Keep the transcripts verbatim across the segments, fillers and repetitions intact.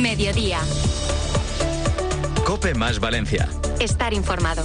Mediodía. COPE más Valencia. Estar informado.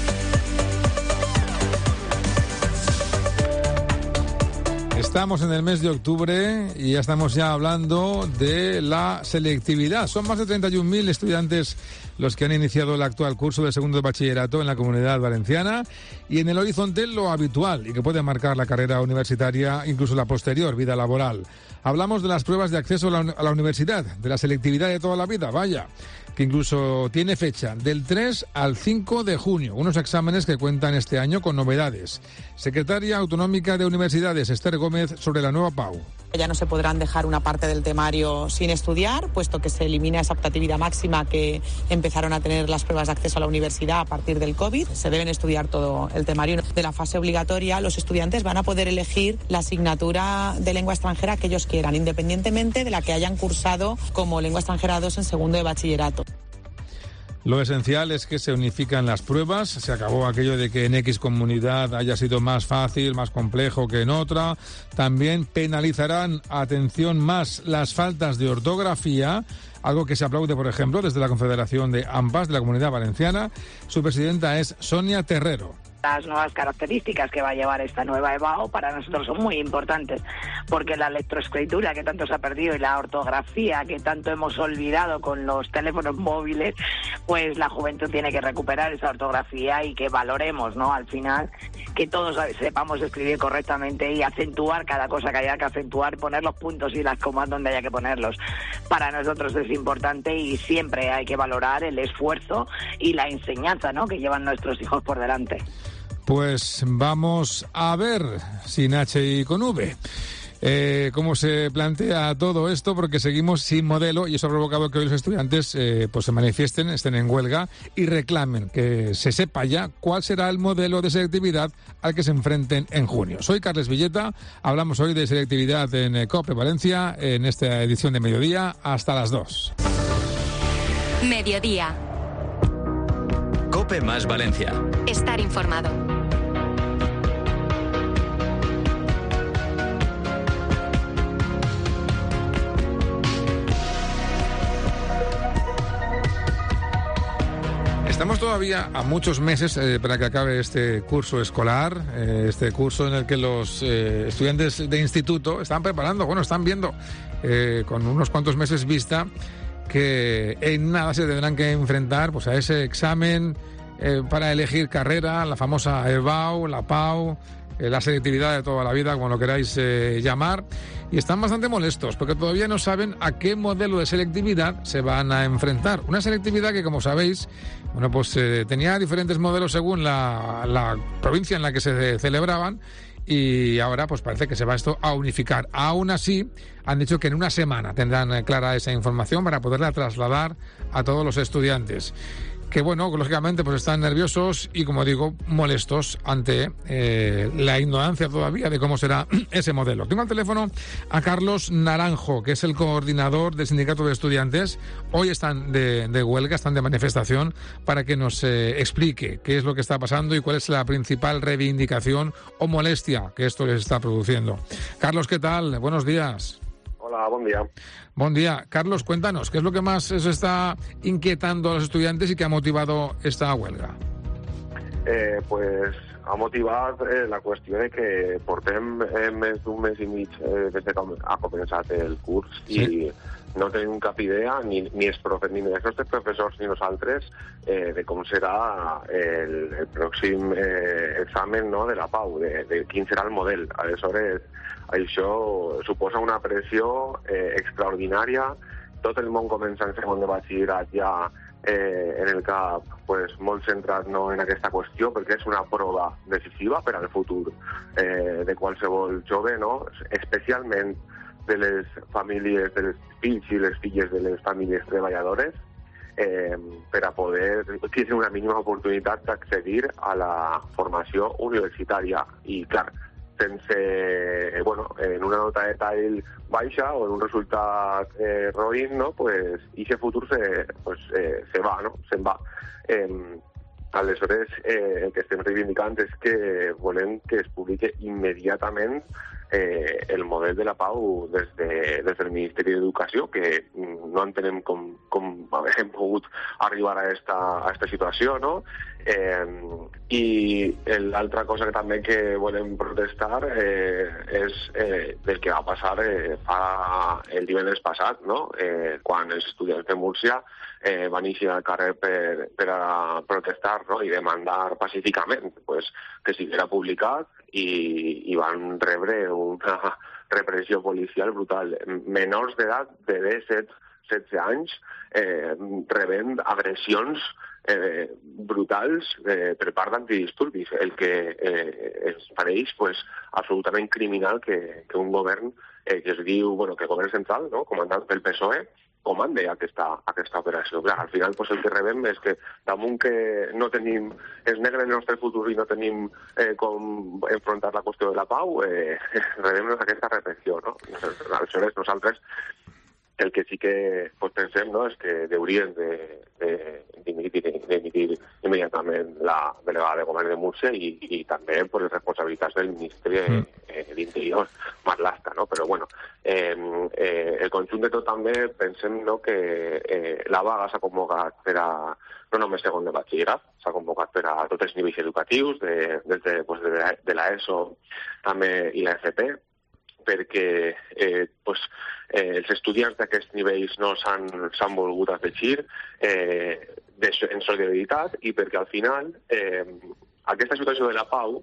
Estamos en el mes de octubre y ya estamos ya hablando de la selectividad. Son más de treinta y un mil estudiantes los que han iniciado el actual curso de segundo de bachillerato en la Comunidad Valenciana y en el horizonte lo habitual y que puede marcar la carrera universitaria, incluso la posterior vida laboral. Hablamos de las pruebas de acceso a la, a la universidad, de la selectividad de toda la vida, vaya, que incluso tiene fecha del tres al cinco de junio, unos exámenes que cuentan este año con novedades. Secretaria Autonómica de Universidades, Esther Gómez, sobre la nueva P A U. Ya no se podrán dejar una parte del temario sin estudiar, puesto que se elimina esa optatividad máxima que empezaron a tener las pruebas de acceso a la universidad a partir del COVID. Se deben estudiar todo el temario. De la fase obligatoria, los estudiantes van a poder elegir la asignatura de lengua extranjera que ellos quieran, independientemente de la que hayan cursado como lengua extranjera dos en segundo de bachillerato. Lo esencial es que se unifican las pruebas. Se acabó aquello de que en X comunidad haya sido más fácil, más complejo que en otra. También penalizarán, atención, más las faltas de ortografía, algo que se aplaude, por ejemplo, desde la Confederación de AMPAs de la Comunidad Valenciana. Su presidenta es Sonia Terrero. Las nuevas características que va a llevar esta nueva E B A U para nosotros son muy importantes, porque la lectoescritura que tanto se ha perdido y la ortografía que tanto hemos olvidado con los teléfonos móviles, pues la juventud tiene que recuperar esa ortografía y que valoremos, ¿no? Al final, que todos sepamos escribir correctamente y acentuar cada cosa que haya que acentuar, poner los puntos y las comas donde haya que ponerlos. Para nosotros es importante y siempre hay que valorar el esfuerzo y la enseñanza, ¿no?, que llevan nuestros hijos por delante. Pues vamos a ver, sin H y con V, eh, cómo se plantea todo esto, porque seguimos sin modelo y eso ha provocado que hoy los estudiantes eh, pues se manifiesten, estén en huelga y reclamen que se sepa ya cuál será el modelo de selectividad al que se enfrenten en junio. Soy Carles Villeta, hablamos hoy de selectividad en COPE Valencia, en esta edición de Mediodía, hasta las dos. Mediodía. COPE más Valencia. Estar informado. Estamos todavía a muchos meses eh, para que acabe este curso escolar, eh, este curso en el que los eh, estudiantes de instituto están preparando, bueno, están viendo eh, con unos cuantos meses vista que en nada se tendrán que enfrentar pues a ese examen eh, para elegir carrera, la famosa E B A U, la P A U, eh, la selectividad de toda la vida, como lo queráis eh, llamar, y están bastante molestos porque todavía no saben a qué modelo de selectividad se van a enfrentar. Una selectividad que, como sabéis, bueno, pues eh, tenía diferentes modelos según la, la provincia en la que se celebraban, y ahora pues parece que se va esto a unificar. Aún así, han dicho que en una semana tendrán eh, clara esa información para poderla trasladar a todos los estudiantes. Que bueno, lógicamente pues están nerviosos y, como digo, molestos ante eh, la ignorancia todavía de cómo será ese modelo. Tengo al teléfono a Carlos Naranjo, que es el coordinador del Sindicato de Estudiantes. Hoy están de, de huelga, están de manifestación, para que nos eh, explique qué es lo que está pasando y cuál es la principal reivindicación o molestia que esto les está produciendo. Carlos, ¿qué tal? Buenos días. Hola, buen día. Buen día. Carlos, cuéntanos, ¿qué es lo que más se está inquietando a los estudiantes y que ha motivado esta huelga? Eh, pues ha motivat eh, la qüestió de que portem eh, més d'un mes i mig eh, des que ha començat el curs, sí, i no tenim cap idea, ni, ni els profes, ni els nostres professors ni nosaltres, eh, de com serà el, el pròxim eh, examen, no, de la P A U, de, de quin serà el model. Aleshores, això suposa una pressió eh, extraordinària. Tot el món comença en segon de batxillerat ja eh, en el cap pues, molt centrat, no, en aquesta qüestió, perquè és una prova decisiva per al futur eh, de qualsevol jove, no? Especialment de les famílies, dels fills i les filles de les famílies treballadores, eh, per a poder tindre una mínima oportunitat d'accedir a la formació universitària. I, clar, sense, eh, bueno, en una nota de tall baixa o en un resultat eh, roïn, no, pues, i ese futur se, pues, eh, se va, no, se'n va. Eh, aleshores, eh, el que estem reivindicant és que volem que es publique immediatament eh, el model de la Pau des, de, des del Ministeri d'Educació, que no entenem com, com hem pogut arribar a esta, a esta situació, no? Eh, I l'altra cosa que també que volem protestar eh, és eh, del que va passar eh, fa el divendres passat, no? Eh, quan els estudiants de Múrcia eh, van eixir al carrer per, per a protestar, no? I demandar pacíficament pues, que siguera publicat i, i van rebre una repressió policial brutal. Menors d'edat de disset setze anys eh, rebent agressions eh, brutals eh, per part d'antidisturbis, el que eh, es pareix pues, absolutament criminal que, que un govern eh, que es diu, bueno, que el govern central, no? Comandat pel P S O E, comande aquesta, aquesta operació. Clar, al final pues, el que rebem és que damunt que no tenim, és negre el nostre futur i no tenim eh, com enfrontar la qüestió de la pau, eh, rebem aquesta repressió, no? Aleshores, nosaltres el que sí que pues, pensem no, és que haurien de, de, dimitir, dimitir immediatament la delegada de govern de Múrcia i, i també per les responsabilitats del ministre mm. eh, d'Interior, Marlaska, no? Però bueno, eh, eh, el conjunt de tot també pensem no, que eh, la vaga s'ha convocat per a no només segon de batxillerat, s'ha convocat per a tots els nivells educatius, de, des de, pues, de, de l'ESO també i l'F P, perquè eh, pues, eh, els estudiants d'aquests nivells no s'han volgut afegir eh, de, en solidaritat i perquè al final eh, aquesta situació de la pau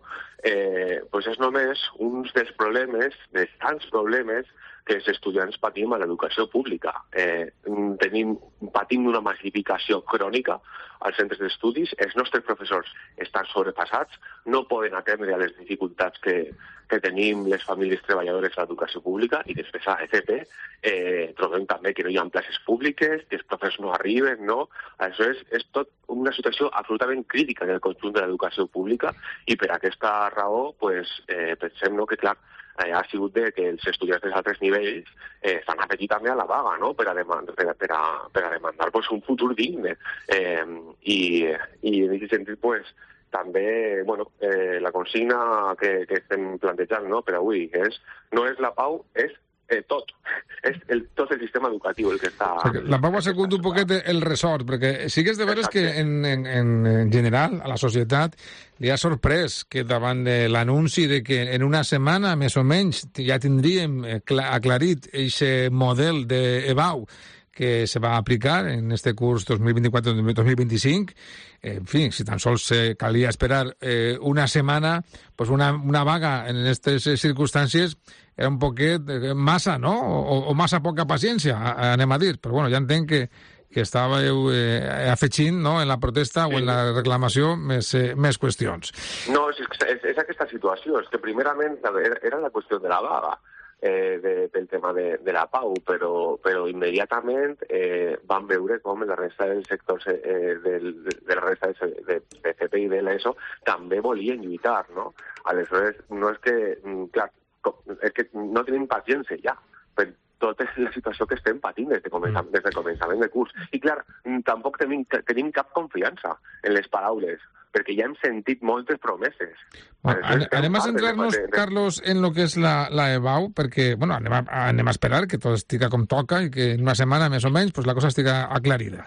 eh, pues és només un dels problemes, dels tants problemes que els estudiants patim a l'educació pública. Eh, tenim, patim una massificació crònica als centres d'estudis, els nostres professors estan sobrepassats, no poden atendre a les dificultats que, que tenim les famílies treballadores a l'educació pública i després a F P eh, trobem també que no hi ha places públiques, que els professors no arriben, no? Això és, és tot una situació absolutament crítica en el conjunt de l'educació pública i per aquesta raó pues, eh, pensem no, que clar, eh, ha sigut de que els estudiants dels altres nivells eh, s'han afegit també a la vaga no? per, a demandar, per, a, per, a, per a demandar pues, un futur digne. Eh, i, I en aquest sentit, pues, també bueno, eh, la consigna que, que estem plantejant no? per avui és, no és la pau, és Eh, tot. És el, tot el sistema educatiu el que està... O sigui, la pau ha sigut un poquet el ressort, perquè sí que és de veres que en, en, en general a la societat li ha sorprès que davant de l'anunci de que en una setmana, més o menys, ja tindríem aclarit aquest model d'EBAU que se va aplicar en este curs dos mil vint-i-quatre dos mil vint-i-cinc. En fi, si tan sols eh, calia esperar eh, una setmana, pues una, una vaga en aquestes circumstàncies era un poquet eh, massa, no? O, o massa poca paciència, anem a dir. Però bueno, ja entenc que, que estàveu eh, afegint no, en la protesta sí. o en la reclamació més, eh, més qüestions. No, és, és, és aquesta situació. És que primerament era la qüestió de la vaga. Eh, de, del tema de, de la pau, però, però immediatament eh, van veure com la resta dels sectors eh, del, de, de la resta de, de, de F P i de l'ESO també volien lluitar, no? Aleshores, no és que, clar, és que no tenim paciència ja per tota la situació que estem patint des de començament, des del començament de curs. I clar, tampoc tenim, tenim cap confiança en les paraules, perquè ja hem sentit moltes promeses. Bueno, anem, anem a centrar-nos, de, de... Carlos, en lo que és la, la EBAU, perquè bueno, anem, a, anem a esperar que tot estigui com toca i que en una setmana, més o menys, pues, la cosa estigui aclarida.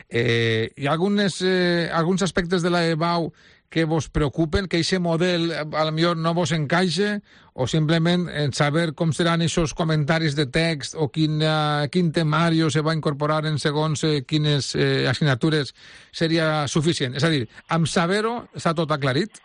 Eh, hi ha algunes, eh, alguns aspectes de la EBAU que vos preocupen, que aquest model a lo millor no vos encaixa, o simplement en saber com seran aquests comentaris de text o quin, uh, quin temario se va incorporar en segons eh, quines eh, assignatures seria suficient? És a dir, amb saber-ho està tot aclarit?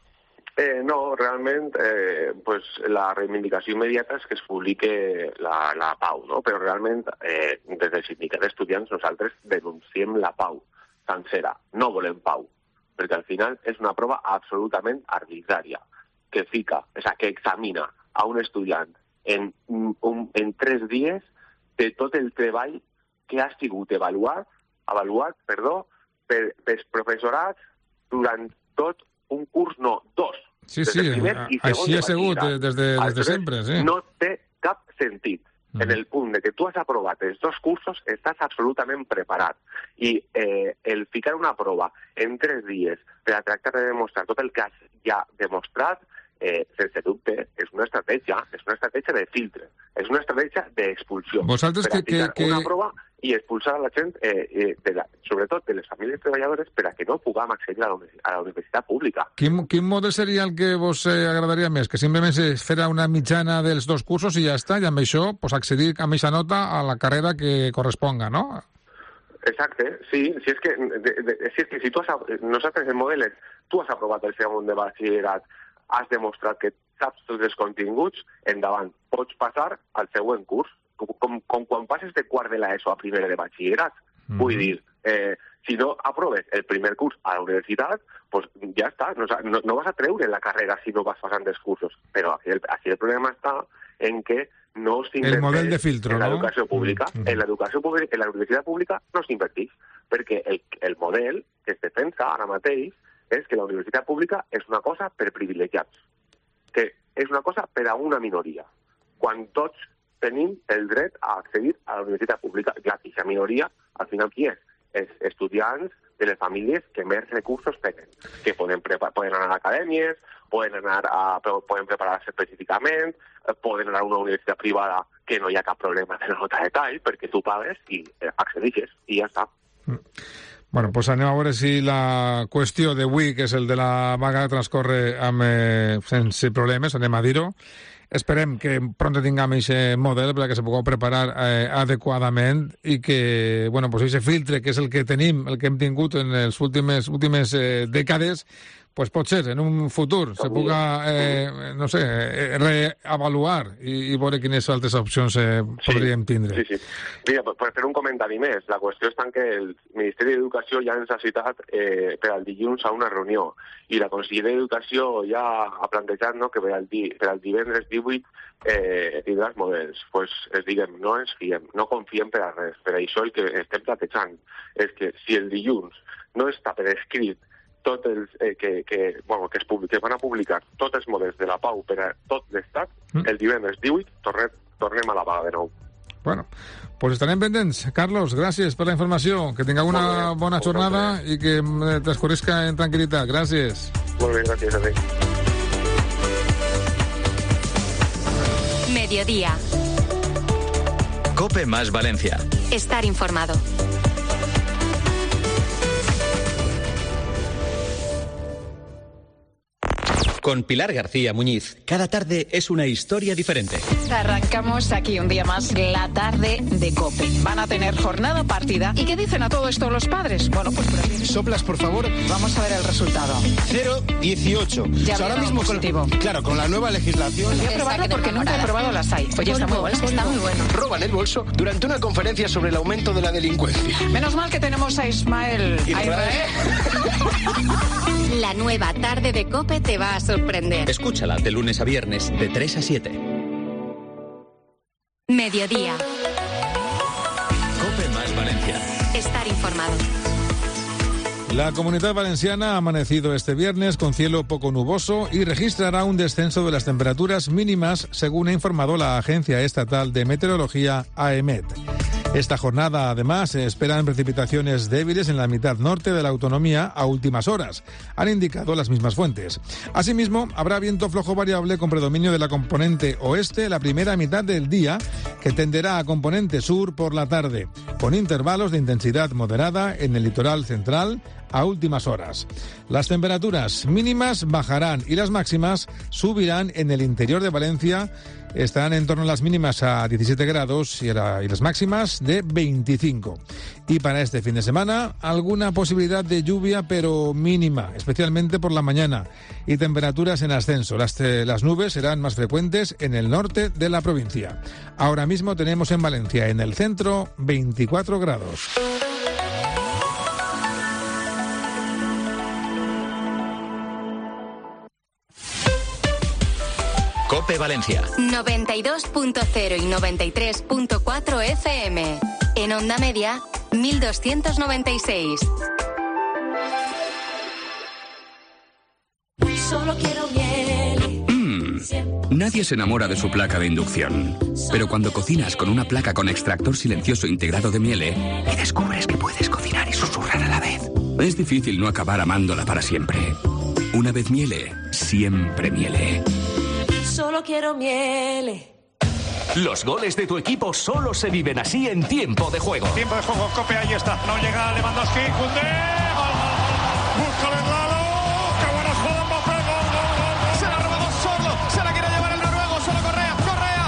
Eh, no, realment eh, pues, la reivindicació immediata és que es publique la, la pau, no? Però realment eh, des del sindicat d'estudiants nosaltres denunciem la pau sencera, no volem pau, perquè al final és una prova absolutament arbitrària, que fica, o sea, que examina a un estudiant en, un, en tres dies de tot el treball que ha sigut avaluat, avaluat perdó, per, pels professorats durant tot un curs, no, dos. Sí, sí, així ha sigut des de, des de sempre, sí. No té cap sentit. Mm. En el punt de que tu has aprovat els dos cursos, estàs absolutament preparat. I eh, el ficar una prova en tres dies per a tractar de demostrar tot el que has ja demostrat eh, sense dubte, és una estratègia, és una estratègia de filtre, és una estratègia d'expulsió. Vosaltres per que, que, que... una prova i expulsar a la gent, eh, eh, de la, sobretot de les famílies treballadores, per a que no puguem accedir a la, a la universitat pública. Quin, quin model seria el que vos eh, agradaria més? Que simplement es fera una mitjana dels dos cursos i ja està, i amb això pues, accedir amb aquesta nota a la carrera que corresponga, no? Exacte, sí, si és que, de, de, si, és que si tu has, nosaltres el model és, tu has aprovat el segon de batxillerat, has demostrat que saps tots els continguts, endavant, pots passar al següent curs, com, com, com quan passes de quart de l'ESO a primer de batxillerat. Mm. Vull dir, eh, si no aproves el primer curs a la universitat, pues ja està, no, no, no vas a treure la carrera si no vas passant els cursos, però aquí el, aquí el problema està en que no s'inverteix el model de filtro, en l'educació pública. Mm. En l'educació pública, en la universitat pública no s'inverteix, perquè el, el model que es defensa ara mateix és que la universitat pública és una cosa per privilegiats, que és una cosa per a una minoria, quan tots tenim el dret a accedir a la universitat pública. I aquesta minoria, al final, qui és? És estudiants de les famílies que més recursos tenen, que poden, prepa- poden anar a acadèmies, poden, anar a, poden preparar-se específicament, poden anar a una universitat privada que no hi ha cap problema de nota de tall, perquè tu pagues i accedixes, i ja està. Mm. Bueno, pues anem a veure si la qüestió d'avui, que és el de la vaga, transcorre amb, eh, sense problemes, anem a dir-ho. Esperem que pronto tinguem aquest model perquè se pugueu preparar eh, adequadament i que, bueno, pues aquest filtre, que és el que tenim, el que hem tingut en les últimes, últimes eh, dècades, pues pot ser, en un futur, se puga, eh, no sé, eh, reavaluar i, i veure quines altres opcions eh, podríem tindre. Sí, sí. Mira, per, per fer un comentari més, la qüestió està en que el Ministeri d'Educació ja ens ha citat eh, per al dilluns a una reunió i la Conselleria d'Educació ja ha plantejat, no, que per al, di, per al divendres divuit eh, tindrà els models. Pues, es diguem, no ens fiem, no confiem per a res. Per això el que estem plantejant és que si el dilluns no està per escrit tot els, eh, que, que, bueno, que, es publi- que van a publicar tots els models de la Pau per a tot l'Estat, mm. el divendres divuit tornem, tornem a la vaga de nou. Bueno, pues estarem pendents. Carlos, gràcies per la informació. Que tingueu una bona jornada i que transcorrisca en tranquil·litat. Gràcies. Molt bé, gràcies a ti. Mediodía. COPE más Valencia. Estar informado. Con Pilar García Muñiz, cada tarde es una historia diferente. Arrancamos aquí un día más la tarde de COPE. Van a tener jornada partida. ¿Y qué dicen a todo esto los padres? Bueno, pues por aquí. Soplas, por favor. Vamos a ver el resultado. cero dieciocho. Ya o sea, ahora mismo positivo. Con, claro, con la nueva legislación. Voy a probarlo porque nunca he probado las hay. Oye, está muy bueno. Está muy bueno. Roban el bolso durante una conferencia sobre el aumento de la delincuencia. Menos mal que tenemos a Ismael. Y A Israel. La nueva tarde de COPE te va a sorprender. Escúchala de lunes a viernes, de tres a siete. Mediodía. COPE más Valencia. Estar informado. La Comunidad Valenciana ha amanecido este viernes con cielo poco nuboso y registrará un descenso de las temperaturas mínimas, según ha informado la Agencia Estatal de Meteorología, AEMET. Esta jornada, además, se esperan precipitaciones débiles en la mitad norte de la autonomía a últimas horas, han indicado las mismas fuentes. Asimismo, habrá viento flojo variable con predominio de la componente oeste la primera mitad del día, que tenderá a componente sur por la tarde, con intervalos de intensidad moderada en el litoral central a últimas horas. Las temperaturas mínimas bajarán y las máximas subirán en el interior de Valencia. Estarán en torno a las mínimas a diecisiete grados y, a la, y las máximas de veinticinco. Y para este fin de semana, alguna posibilidad de lluvia, pero mínima, especialmente por la mañana. Y temperaturas en ascenso. Las, las nubes serán más frecuentes en el norte de la provincia. Ahora mismo tenemos en Valencia, en el centro, veinticuatro grados. COPE Valencia. noventa y dos punto cero y noventa y tres punto cuatro F M. En onda media, mil doscientos noventa y seis. Solo quiero miel. Mm, nadie se enamora de su placa de inducción. Pero cuando cocinas con una placa con extractor silencioso integrado de Miele y descubres que puedes cocinar y susurrar a la vez, es difícil no acabar amándola para siempre. Una vez Miele, siempre Miele. Solo quiero Miele. Los goles de tu equipo solo se viven así en tiempo de juego. Tiempo de juego, Cope, ahí está. No llega Lewandowski, Koundé. Gol, gol, gol. Busca el Lalo. Qué buena jugada, Mbappé. Gol, gol, gol, gol. Se la ha robado solo. Se la quiere llevar el noruego. Solo Correa, Correa,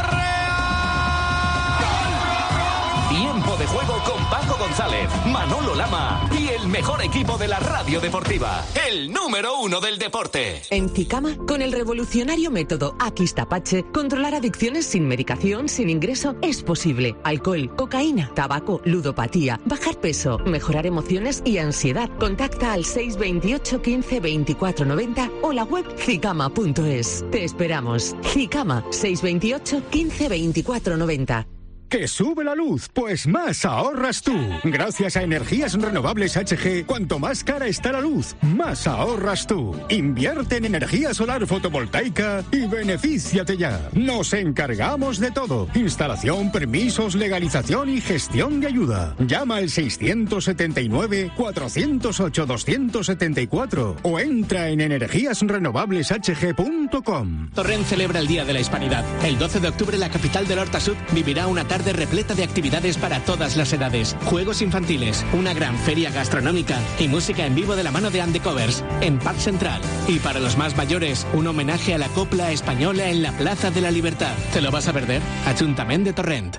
Correa. Tiempo de juego con Paco González, Manolo Lama y el mejor equipo de la radio deportiva. El número uno del deporte. En Cicama, con el revolucionario método Aquis-Tapache, controlar adicciones sin medicación, sin ingreso, es posible. Alcohol, cocaína, tabaco, ludopatía, bajar peso, mejorar emociones y ansiedad. Contacta al seis veintiocho quince veinticuatro noventa o la web cicama punto es. Te esperamos. Cicama, seis veintiocho quince veinticuatro noventa. ¿Que sube la luz? Pues más ahorras tú. Gracias a Energías Renovables H G, cuanto más cara está la luz, más ahorras tú. Invierte en energía solar fotovoltaica y benefíciate ya. Nos encargamos de todo. Instalación, permisos, legalización y gestión de ayuda. Llama al seiscientos setenta y nueve, cuatrocientos ocho, doscientos setenta y cuatro o entra en energías renovables h g punto com. Torrent celebra el Día de la Hispanidad. El doce de octubre la capital del Horta Sud vivirá una tarde repleta de actividades para todas las edades, juegos infantiles, una gran feria gastronómica y música en vivo de la mano de Andecovers en Parc Central. Y para los más mayores, un homenaje a la copla española en la Plaza de la Libertad. ¿Te lo vas a perder? Ayuntamiento de Torrent.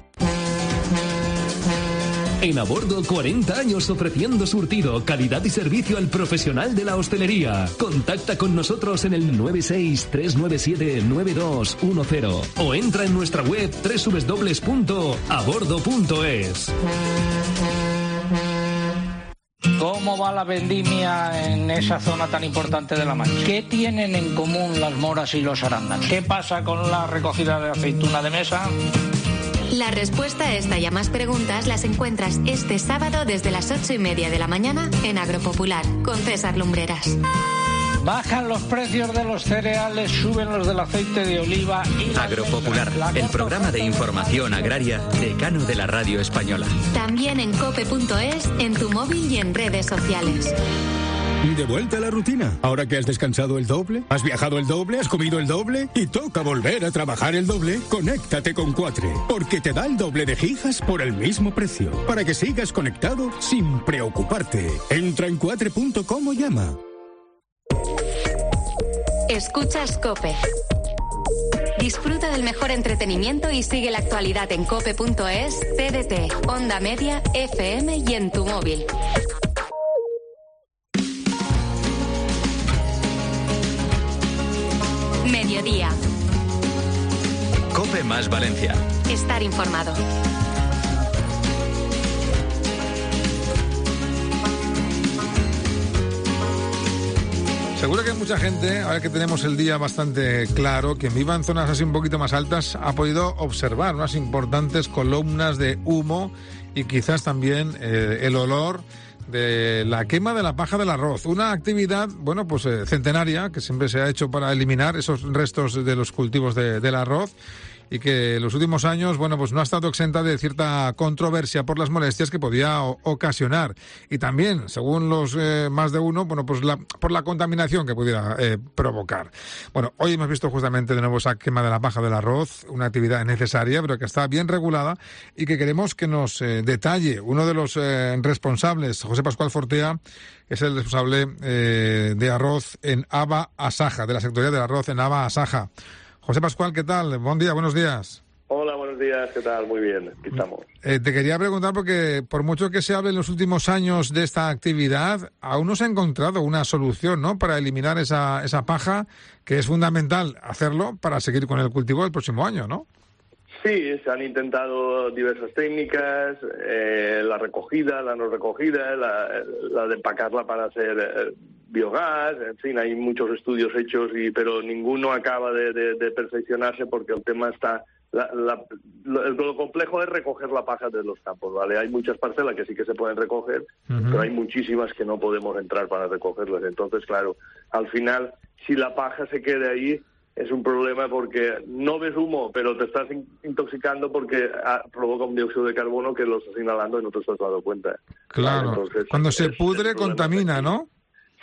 En A Bordo, cuarenta años ofreciendo surtido, calidad y servicio al profesional de la hostelería. Contacta con nosotros en el nueve seis tres nueve siete nueve dos uno cero o entra en nuestra web doble u doble u doble u punto a bordo punto es. ¿Cómo va la vendimia en esa zona tan importante de La Mancha? ¿Qué tienen en común las moras y los arándanos? ¿Qué pasa con la recogida de aceituna de mesa? La respuesta a esta y a más preguntas las encuentras este sábado desde las ocho y media de la mañana en Agropopular con César Lumbreras. Bajan los precios de los cereales, suben los del aceite de oliva y... Agropopular, el programa de información agraria decano de la radio española. También en cope punto es, en tu móvil y en redes sociales. De vuelta a la rutina. Ahora que has descansado el doble, has viajado el doble, has comido el doble y toca volver a trabajar el doble, conéctate con Cuatre, porque te da el doble de gigas por el mismo precio, para que sigas conectado sin preocuparte. Entra en cuatre punto com o llama. Escuchas COPE. Disfruta del mejor entretenimiento y sigue la actualidad en cope punto es, T D T, Onda Media, F M y en tu móvil. Mediodía. COPE más Valencia. Estar informado. Seguro que hay mucha gente, ahora que tenemos el día bastante claro, quien viva en zonas así un poquito más altas, ha podido observar unas importantes columnas de humo y quizás también eh, el olor de la quema de la paja del arroz. Una actividad, bueno, pues eh, centenaria, que siempre se ha hecho para eliminar esos restos de los cultivos de, del arroz, y que en los últimos años, bueno, pues no ha estado exenta de cierta controversia por las molestias que podía o, ocasionar. Y también, según los eh, más de uno, bueno, pues la, por la contaminación que pudiera eh, provocar. Bueno, hoy hemos visto justamente de nuevo esa quema de la paja del arroz, una actividad necesaria, pero que está bien regulada y que queremos que nos eh, detalle uno de los eh, responsables, José Pascual Fortea, es el responsable eh, de arroz en Aba Asaja, de la sectoría del arroz en Aba Asaja. José Pascual, ¿qué tal? Buen día, buenos días. Hola, buenos días, ¿qué tal? Muy bien, aquí estamos. Eh, te quería preguntar porque por mucho que se hable en los últimos años de esta actividad, aún no se ha encontrado una solución, ¿no?, para eliminar esa, esa paja, que es fundamental hacerlo para seguir con el cultivo del próximo año, ¿no? Sí, se han intentado diversas técnicas, eh, la recogida, la no recogida, la, la de empacarla para hacer eh, biogás, en fin, hay muchos estudios hechos, y pero ninguno acaba de, de, de perfeccionarse porque el tema está... La, la, lo, lo complejo es recoger la paja de los campos, ¿vale? Hay muchas parcelas que sí que se pueden recoger, uh-huh. pero hay muchísimas que no podemos entrar para recogerlas. Entonces, claro, al final, si la paja se queda ahí, es un problema porque no ves humo, pero te estás intoxicando porque ah, provoca un dióxido de carbono que lo estás inhalando y no te estás dando cuenta. Claro, entonces, cuando se pudre contamina, ¿no?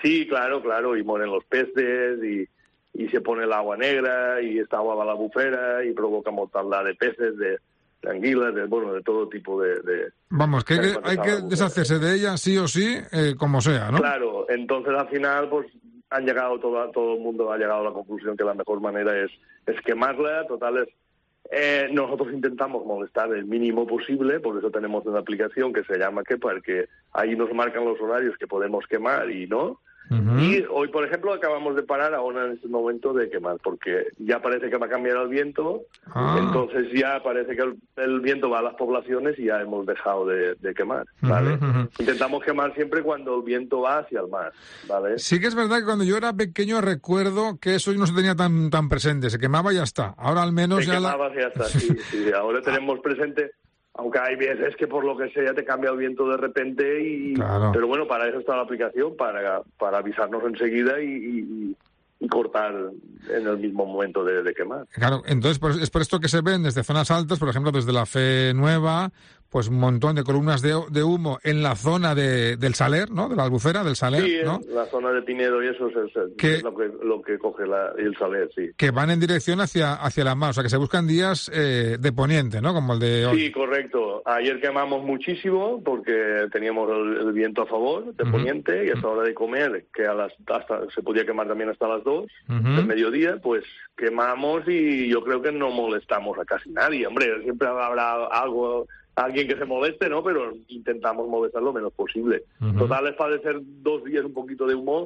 Sí, claro, claro, y mueren los peces y, y se pone el agua negra y esta agua va a la bufera y provoca mortandad de peces, de, de anguilas, de, bueno, de todo tipo de... de Vamos, que hay que, hay que deshacerse de ella sí o sí, eh, como sea, ¿no? Claro, entonces al final pues han llegado, todo, todo el mundo ha llegado a la conclusión que la mejor manera es, es quemarla, total es... Eh, nosotros intentamos molestar el mínimo posible, por eso tenemos una aplicación que se llama Quepar, que ahí nos marcan los horarios que podemos quemar y no. Uh-huh. Y hoy, por ejemplo, acabamos de parar ahora en este momento de quemar, porque ya parece que va a cambiar el viento, ah. entonces ya parece que el, el viento va a las poblaciones y ya hemos dejado de, de quemar, ¿vale? Uh-huh. Intentamos quemar siempre cuando el viento va hacia el mar, ¿vale? Sí que es verdad que cuando yo era pequeño recuerdo que eso no se tenía tan tan presente, se quemaba y ya está. Ahora al menos se ya quemaba la... y ya está, sí, sí, ahora tenemos presente... Aunque hay veces que por lo que sea te cambia el viento de repente, y claro. Pero bueno, para eso está la aplicación, para para avisarnos enseguida y, y, y cortar en el mismo momento de, de quemar. Claro, entonces pues, es por esto que se ven desde zonas altas, por ejemplo desde la Fe Nueva, pues un montón de columnas de, de humo en la zona de, del Saler, ¿no? De la Albufera, del Saler, sí, ¿no? la zona de Pinedo y eso es, es, que, es lo que lo que coge la, el Saler, sí. Que van en dirección hacia hacia la mar, o sea que se buscan días eh, de poniente, ¿no? Como el de hoy. Sí, correcto. Ayer quemamos muchísimo porque teníamos el, el viento a favor de uh-huh. poniente, y a esta hora de comer, que a las hasta se podía quemar también hasta las dos uh-huh. del mediodía, pues quemamos y yo creo que no molestamos a casi nadie. Hombre, siempre habrá algo... alguien que se moleste, ¿no? Pero intentamos molestar lo menos posible. Uh-huh. Total es padecer dos días un poquito de humo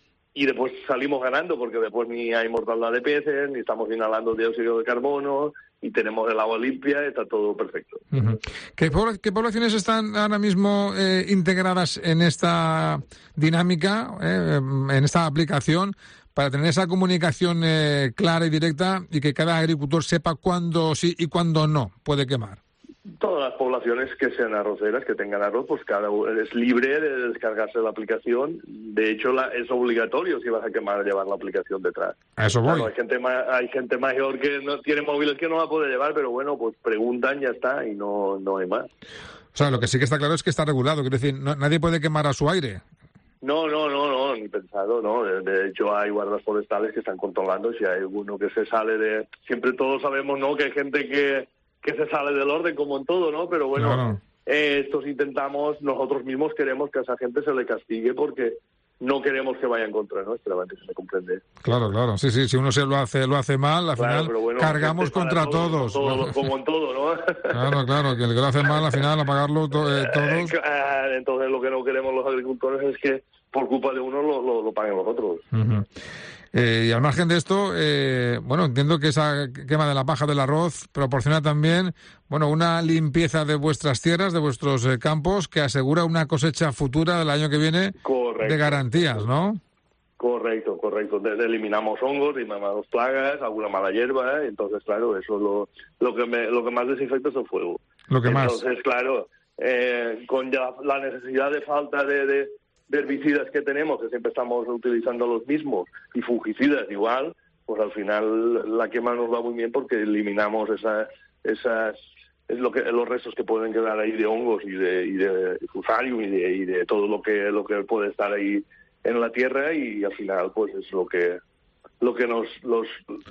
y después salimos ganando, porque después ni hay mortandad de peces, ni estamos inhalando dióxido de carbono, y tenemos el agua limpia, está todo perfecto. Uh-huh. ¿Qué, pobl- ¿Qué poblaciones están ahora mismo eh, integradas en esta dinámica, eh, en esta aplicación, para tener esa comunicación eh, clara y directa y que cada agricultor sepa cuándo sí y cuándo no puede quemar? Todas las poblaciones que sean arroceras, que tengan arroz, pues cada uno es libre de descargarse la aplicación. De hecho, la, es obligatorio si vas a quemar llevar la aplicación detrás. A eso voy. Claro, hay gente ma- hay gente mayor que no tiene móviles que no la puede llevar, pero bueno, pues preguntan, ya está, y no no hay más. O sea, lo que sí que está claro es que está regulado, quiero decir, no, nadie puede quemar a su aire. No, no, no, no, ni pensado, no. De, de hecho, hay guardas forestales que están controlando si hay alguno que se sale de... Siempre todos sabemos, ¿no?, que hay gente que... que se sale del orden, como en todo, ¿no? Pero bueno, claro. eh, estos intentamos, nosotros mismos queremos que a esa gente se le castigue porque no queremos que vaya en contra nuestra, ¿vale? Se me comprende. Claro, claro, sí, sí, si uno se lo hace lo hace mal, al claro, final bueno, cargamos contra todos. Todo, todo, como en todo, ¿no? Claro, claro, que el que lo hace mal, al final, a pagarlo to- eh, todos. Entonces lo que no queremos los agricultores es que por culpa de uno lo, lo, lo paguen los otros. Uh-huh. Eh, y al margen de esto, eh, bueno, entiendo que esa quema de la paja del arroz proporciona también, bueno, una limpieza de vuestras tierras, de vuestros eh, campos, que asegura una cosecha futura del año que viene. Correcto. De garantías, ¿no? Correcto, correcto. De, de eliminamos hongos, eliminamos plagas, alguna mala hierba, ¿eh? Entonces, claro, eso lo lo que me, lo que más desinfecta es el fuego. Lo que más. Entonces, claro, eh, con ya la necesidad de falta de... de de herbicidas que tenemos, que siempre estamos utilizando los mismos, y fungicidas igual, pues al final la quema nos va muy bien porque eliminamos esa, esas es lo que los restos que pueden quedar ahí de hongos y de, y de fusarium y de, y de todo lo que lo que puede estar ahí en la tierra, y al final pues es lo que lo que nos los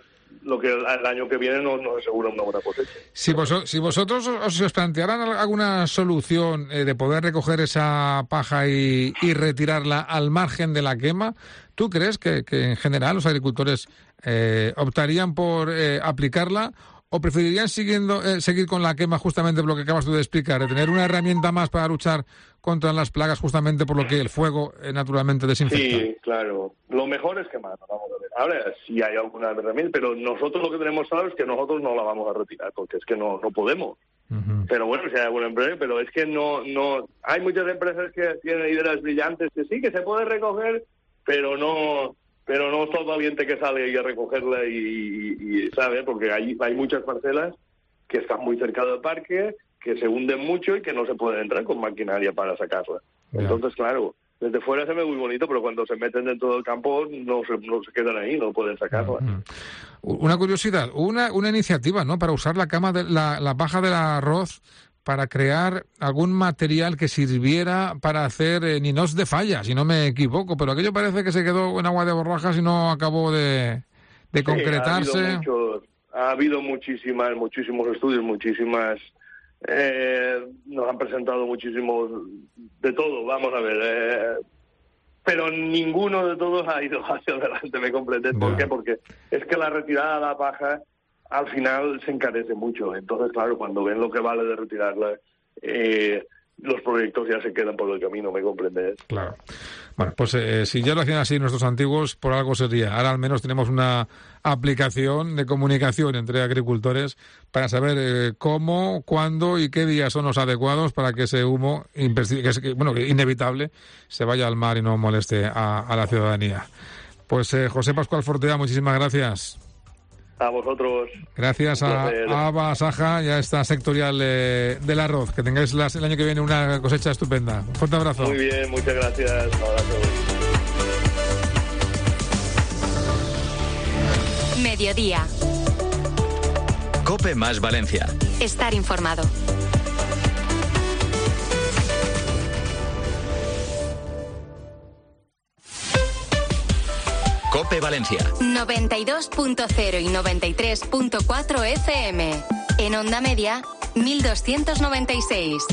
lo que el año que viene nos, nos asegura una buena cosecha. Si, vos, si vosotros os, os plantearan alguna solución eh, de poder recoger esa paja y, y retirarla al margen de la quema, ¿tú crees que, que en general los agricultores eh, optarían por eh, aplicarla o preferirían siguiendo, eh, seguir con la quema justamente por lo que acabas tú de explicar, de tener una herramienta más para luchar contra las plagas justamente por lo que el fuego eh, naturalmente desinfecta? Sí, claro. Lo mejor es quemar, vamos a ver. Ahora, si hay alguna herramienta, pero nosotros lo que tenemos claro es que nosotros no la vamos a retirar, porque es que no no podemos. Uh-huh. Pero bueno, si hay alguna empresa, pero es que no no hay muchas empresas que tienen ideas brillantes que sí, que se puede recoger, pero no... pero no es todo valiente que sale y a recogerla y, y, y ¿sabe? Porque hay, hay muchas parcelas que están muy cerca del parque, que se hunden mucho y que no se puede entrar con maquinaria para sacarla. Yeah. Entonces, claro, desde fuera se ve muy bonito, pero cuando se meten dentro del campo no se, no se quedan ahí, no pueden sacarla. Uh-huh. Una curiosidad, una, una iniciativa, ¿no?, para usar la cama de la, la paja del arroz para crear algún material que sirviera para hacer eh, ninots de falla, si no me equivoco, pero aquello parece que se quedó en agua de borrajas y no acabó de, de Sí, concretarse. ha habido, muchos, ha habido muchísimas, muchísimos estudios, muchísimas... Eh, nos han presentado muchísimos de todo, vamos a ver, eh, pero ninguno de todos ha ido hacia adelante, me completé. ¿Por qué? Porque es que la retirada de la paja al final se encarece mucho. Entonces, claro, cuando ven lo que vale de retirarla, eh, los proyectos ya se quedan por el camino, ¿me comprendes? Claro. Bueno, pues eh, si ya lo hacían así nuestros antiguos, por algo sería. Ahora al menos tenemos una aplicación de comunicación entre agricultores para saber eh, cómo, cuándo y qué días son los adecuados para que ese humo, impresci- que es, que, bueno, que inevitable, se vaya al mar y no moleste a, a la ciudadanía. Pues eh, José Pascual Fortea, muchísimas gracias. A vosotros. Gracias a Aba Saja y a esta sectorial eh, del arroz. Que tengáis las, el año que viene una cosecha estupenda. Un fuerte abrazo. Muy bien, muchas gracias. Un abrazo. Mediodía. COPE más Valencia. Estar informado. COPE Valencia. noventa y dos punto cero y noventa y tres punto cuatro F M. En onda media, mil doscientos noventa y seis.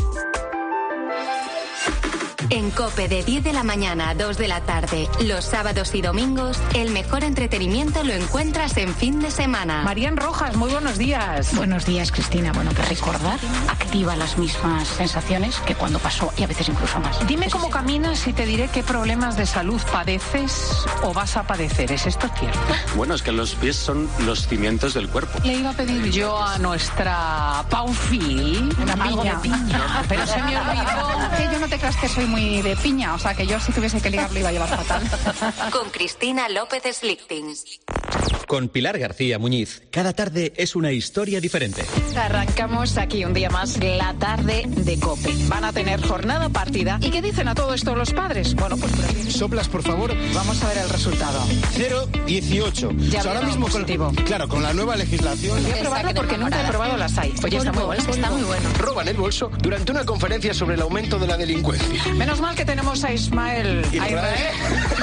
En COPE de diez de la mañana a dos de la tarde, los sábados y domingos, el mejor entretenimiento lo encuentras en fin de semana. Marían Rojas, muy buenos días. Buenos días, Cristina. Bueno, que recordar activa las mismas sensaciones que cuando pasó y a veces incluso más. Dime Eso cómo sí. caminas y te diré qué problemas de salud padeces o vas a padecer. ¿Es esto cierto? Bueno, es que los pies son los cimientos del cuerpo. Le iba a pedir yo a nuestra Paufil Una algo piña. de piña, pero se me olvidó. Que yo no te creas que soy muy de piña, o sea que yo si tuviese que ligar lo iba a llevar fatal. Con Cristina López Slichting. Con Pilar García Muñiz, cada tarde es una historia diferente. Arrancamos aquí un día más la tarde de COPE. Van a tener jornada partida. ¿Y qué dicen a todo esto los padres? Bueno, pues por aquí. Soplas, por favor. Vamos a ver el resultado. cero dieciocho. Ya O sea, ahora veo mismo con, positivo. claro, con la nueva legislación Voy a probarlo porque nunca he probado las hay. Oye, está muy bueno. Está muy bueno. roban el bolso durante una conferencia sobre el aumento de la delincuencia. Menos mal que tenemos a Ismael. A Israel.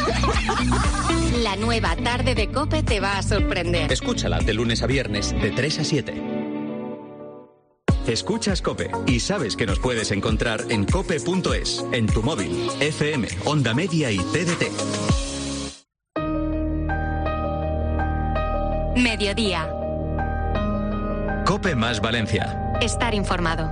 La nueva tarde de COPE te va a sorprender. Escúchala de lunes a viernes de tres a siete. Escuchas COPE y sabes que nos puedes encontrar en cope punto es, en tu móvil, F M, Onda Media y T D T. Mediodía. COPE más Valencia. Estar informado.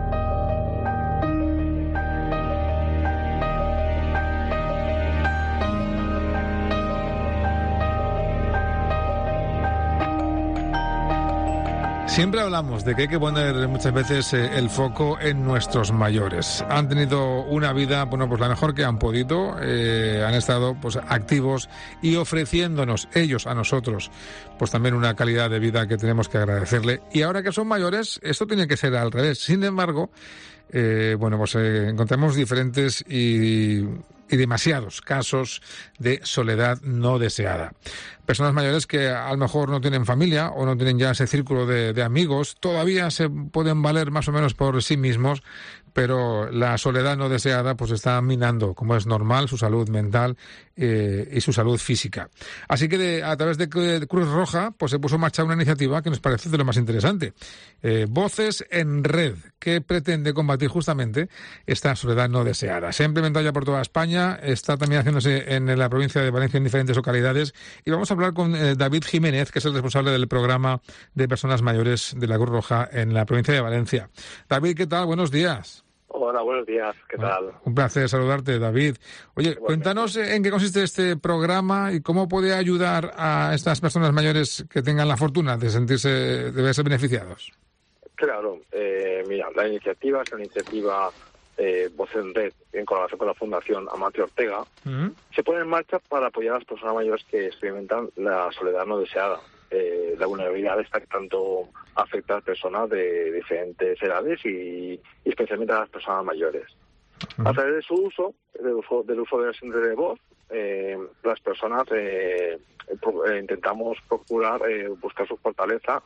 Siempre hablamos de que hay que poner muchas veces eh, el foco en nuestros mayores. Han tenido una vida, bueno, pues la mejor que han podido, eh, han estado pues activos y ofreciéndonos ellos a nosotros, pues también una calidad de vida que tenemos que agradecerle. Y ahora que son mayores, esto tiene que ser al revés. Sin embargo, eh, bueno, pues eh, encontramos diferentes y, y demasiados casos de soledad no deseada. Personas mayores que a lo mejor no tienen familia o no tienen ya ese círculo de, de amigos, todavía se pueden valer más o menos por sí mismos, pero la soledad no deseada pues está minando, como es normal, su salud mental eh, y su salud física. Así que de, a través de Cruz Roja pues se puso en marcha una iniciativa que nos parece de lo más interesante. Eh, Voces en Red, que pretende combatir justamente esta soledad no deseada. Se ha implementado ya por toda España, está también haciéndose en la provincia de Valencia en diferentes localidades y vamos a hablar con eh, David Jiménez, que es el responsable del programa de personas mayores de la Cruz Roja en la provincia de Valencia. David, ¿qué tal? Buenos días. Hola, buenos días. ¿Qué tal? Un placer saludarte, David. Oye, Igualmente. Cuéntanos en qué consiste este programa y cómo puede ayudar a estas personas mayores que tengan la fortuna de sentirse, de verse beneficiados. Claro, eh, mira, la iniciativa es una iniciativa eh, Voz en Red, en colaboración con la Fundación Amancio Ortega. ¿Mm? Se pone en marcha para apoyar a las personas mayores que experimentan la soledad no deseada. Eh, la vulnerabilidad está que tanto afecta a las personas de diferentes edades y, y especialmente a las personas mayores. A través de su uso, del uso, del uso de la síntesis de voz, eh, las personas eh, pro, eh, intentamos procurar eh, buscar su fortaleza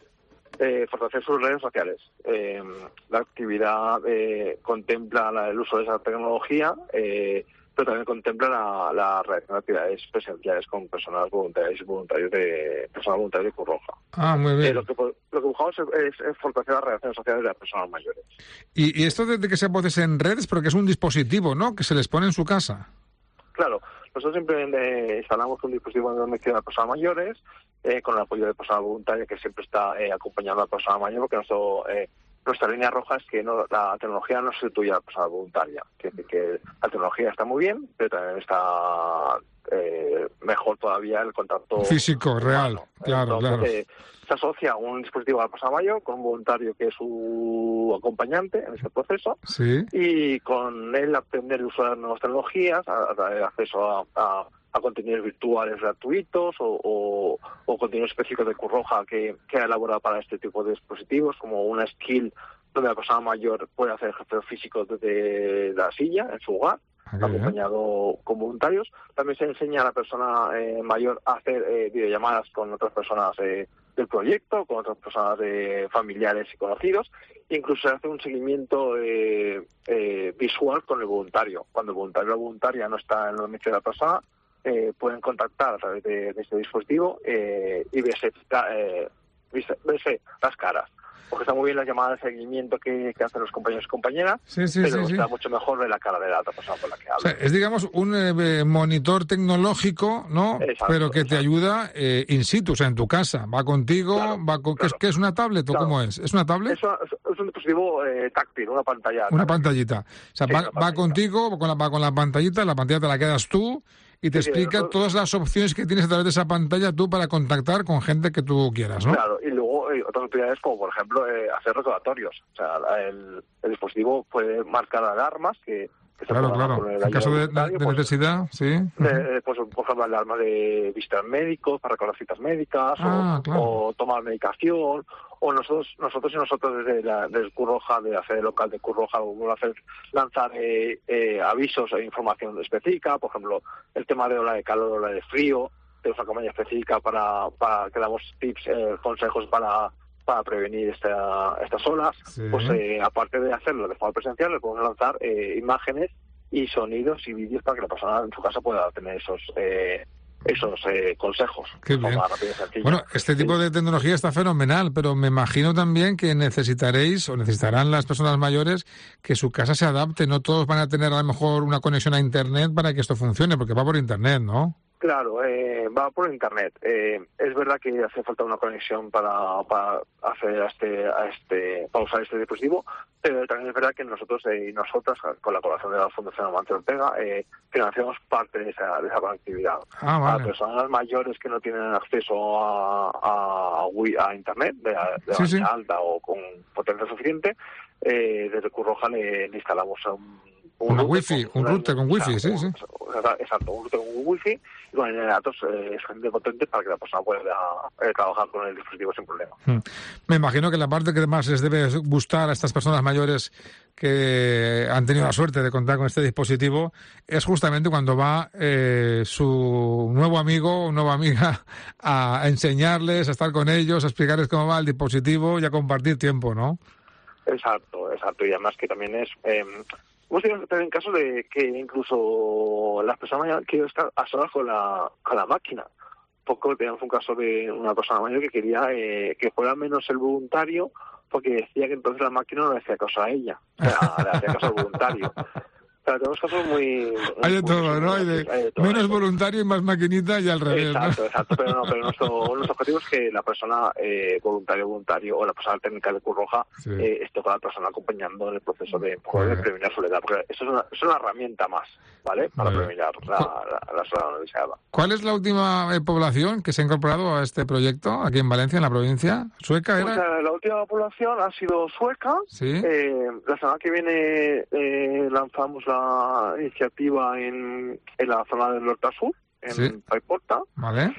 Eh, fortalecer sus redes sociales. Eh, la actividad eh, contempla la, el uso de esa tecnología, eh, pero también contempla la, la realización de actividades presenciales con personas voluntarias y voluntarios de personas voluntarias de Cruz Roja. Ah, muy bien. Eh, lo, que, lo que buscamos es, es, es fortalecer las relaciones sociales de las personas mayores. Y, y esto de, de que se procese en redes, porque es un dispositivo, ¿no?, que se les pone en su casa. Claro, nosotros simplemente instalamos un dispositivo en domicilio a personas mayores, eh, con el apoyo de personas voluntarias que siempre está eh, acompañando a la persona mayor, porque nuestro, eh, nuestra línea roja es que no, la tecnología no sustituye a la persona voluntaria. Que, que la tecnología está muy bien, pero también está eh, mejor todavía el contacto físico, humano, real, claro, Entonces, claro. Eh, se asocia un dispositivo a la persona mayor con un voluntario que es su acompañante en este proceso, sí. Y con él aprender el uso de las nuevas tecnologías, a, a, acceso a, a, a contenidos virtuales gratuitos o, o, o contenidos específicos de Cruz Roja que, que ha elaborado para este tipo de dispositivos, como una skill donde la persona mayor puede hacer ejercicios físicos desde la silla en su hogar, okay, acompañado con voluntarios. También se enseña a la persona eh, mayor a hacer eh, videollamadas con otras personas eh, del proyecto, con otras personas eh, familiares y conocidos. Incluso se hace un seguimiento eh, eh, visual con el voluntario. Cuando el voluntario o la voluntaria no está en el domicilio de la persona, eh, pueden contactar a través de, de este dispositivo eh, y verse, eh, verse, verse las caras. Porque está muy bien las llamadas de seguimiento que, que hacen los compañeros y compañeras, sí, sí, pero sí, está sí. mucho mejor de la cara de la otra persona con la que habla. O sea, es, digamos, un eh, monitor tecnológico, ¿no? Exacto, pero que exacto. te ayuda eh, in situ, o sea, en tu casa. Va contigo, Claro, va con... claro. ¿Qué, es, ¿Qué es una tablet o Claro. cómo es? ¿Es una tablet? Es, una- es un dispositivo eh, táctil, una pantalla. Una táctil. pantallita. O sea, Sí, va, una va pantallita. contigo, con la, va con la pantallita, la pantalla te la quedas tú y te Sí, sí, explica nosotros- todas las opciones que tienes a través de esa pantalla tú para contactar con gente que tú quieras, ¿no? Claro, y luego eh, otras utilidades como, por ejemplo, eh, hacer recordatorios. O sea, la- el, el dispositivo puede marcar alarmas que, que se Claro, programan claro. con el En ayuda caso de, de- voluntario, de pues, necesidad, sí. de, pues, por ejemplo, alarmas de visitas médicos para recordar citas médicas, Ah, o, claro. o tomar medicación, o nosotros nosotros y nosotros desde la desde Cruz Roja, de la sede local de Cruz Roja, vamos a hacer lanzar eh, eh, avisos e información específica, por ejemplo, el tema de ola de calor, ola de frío, tenemos una campaña específica para, para que damos tips, eh, consejos para para prevenir esta, estas olas. Sí. Pues eh, aparte de hacerlo de forma presencial, le podemos lanzar eh, imágenes y sonidos y vídeos para que la persona en su casa pueda tener esos eh, esos eh, consejos. Qué de forma bien. rápida y sencilla. Bueno, este tipo de tecnología está fenomenal, pero me imagino también que necesitaréis o necesitarán las personas mayores que su casa se adapte. No todos van a tener a lo mejor una conexión a Internet para que esto funcione, porque va por Internet, ¿no? Claro, eh, va por internet. Eh, es verdad que hace falta una conexión para, para hacer a este, a este, para usar este dispositivo, pero también es verdad que nosotros eh, y nosotras, con la colaboración de la Fundación Amancio Ortega, eh, financiamos parte de esa, de esa conectividad. Ah, A vale. personas mayores que no tienen acceso a, a, wi- a internet de, de Sí, sí. banda alta o con potencia suficiente, eh, desde Cruz Roja le, le instalamos un un Una router wifi, con un una- router con wifi, o sea, sí, sí. o sea, exacto, un router con un wifi y con el datos eh, suficientemente potente para que la persona pueda eh, trabajar con el dispositivo sin problema. Mm. Me imagino que la parte que más les debe gustar a estas personas mayores que han tenido la suerte de contar con este dispositivo es justamente cuando va eh, su nuevo amigo o nueva amiga a enseñarles, a estar con ellos, a explicarles cómo va el dispositivo y a compartir tiempo, ¿no? Exacto, exacto. Y además que también es... Eh, hemos tenido también casos de que incluso las personas mayores quieren estar a solas con la, con la máquina. Poco teníamos un caso de una persona mayor que quería eh, que fuera menos el voluntario porque decía que entonces la máquina no le hacía caso a ella, o sea, le hacía caso al voluntario. Pero tenemos casos muy... Hay de muy todo, ¿no? Hay de hay de todo, menos hay de todo. voluntario y más maquinita y al revés, Exacto, ¿no? exacto, pero no, pero nuestro, nuestro objetivo es que la persona eh, voluntario voluntario o la persona técnica de Cruz Roja Sí. eh, esté con la persona acompañando en el proceso de, de Joder. prevenir la soledad, porque eso es una, es una herramienta más, ¿vale? Para Vale. prevenir la, la, la soledad no deseada. ¿Cuál es la última eh, población que se ha incorporado a este proyecto aquí en Valencia, en la provincia? ¿Sueca Pues, era? eh, la última población ha sido sueca. Sí. Eh, la semana que viene eh, lanzamos la iniciativa en, en la zona del norte a sur, en Sí. Paiporta. Vale.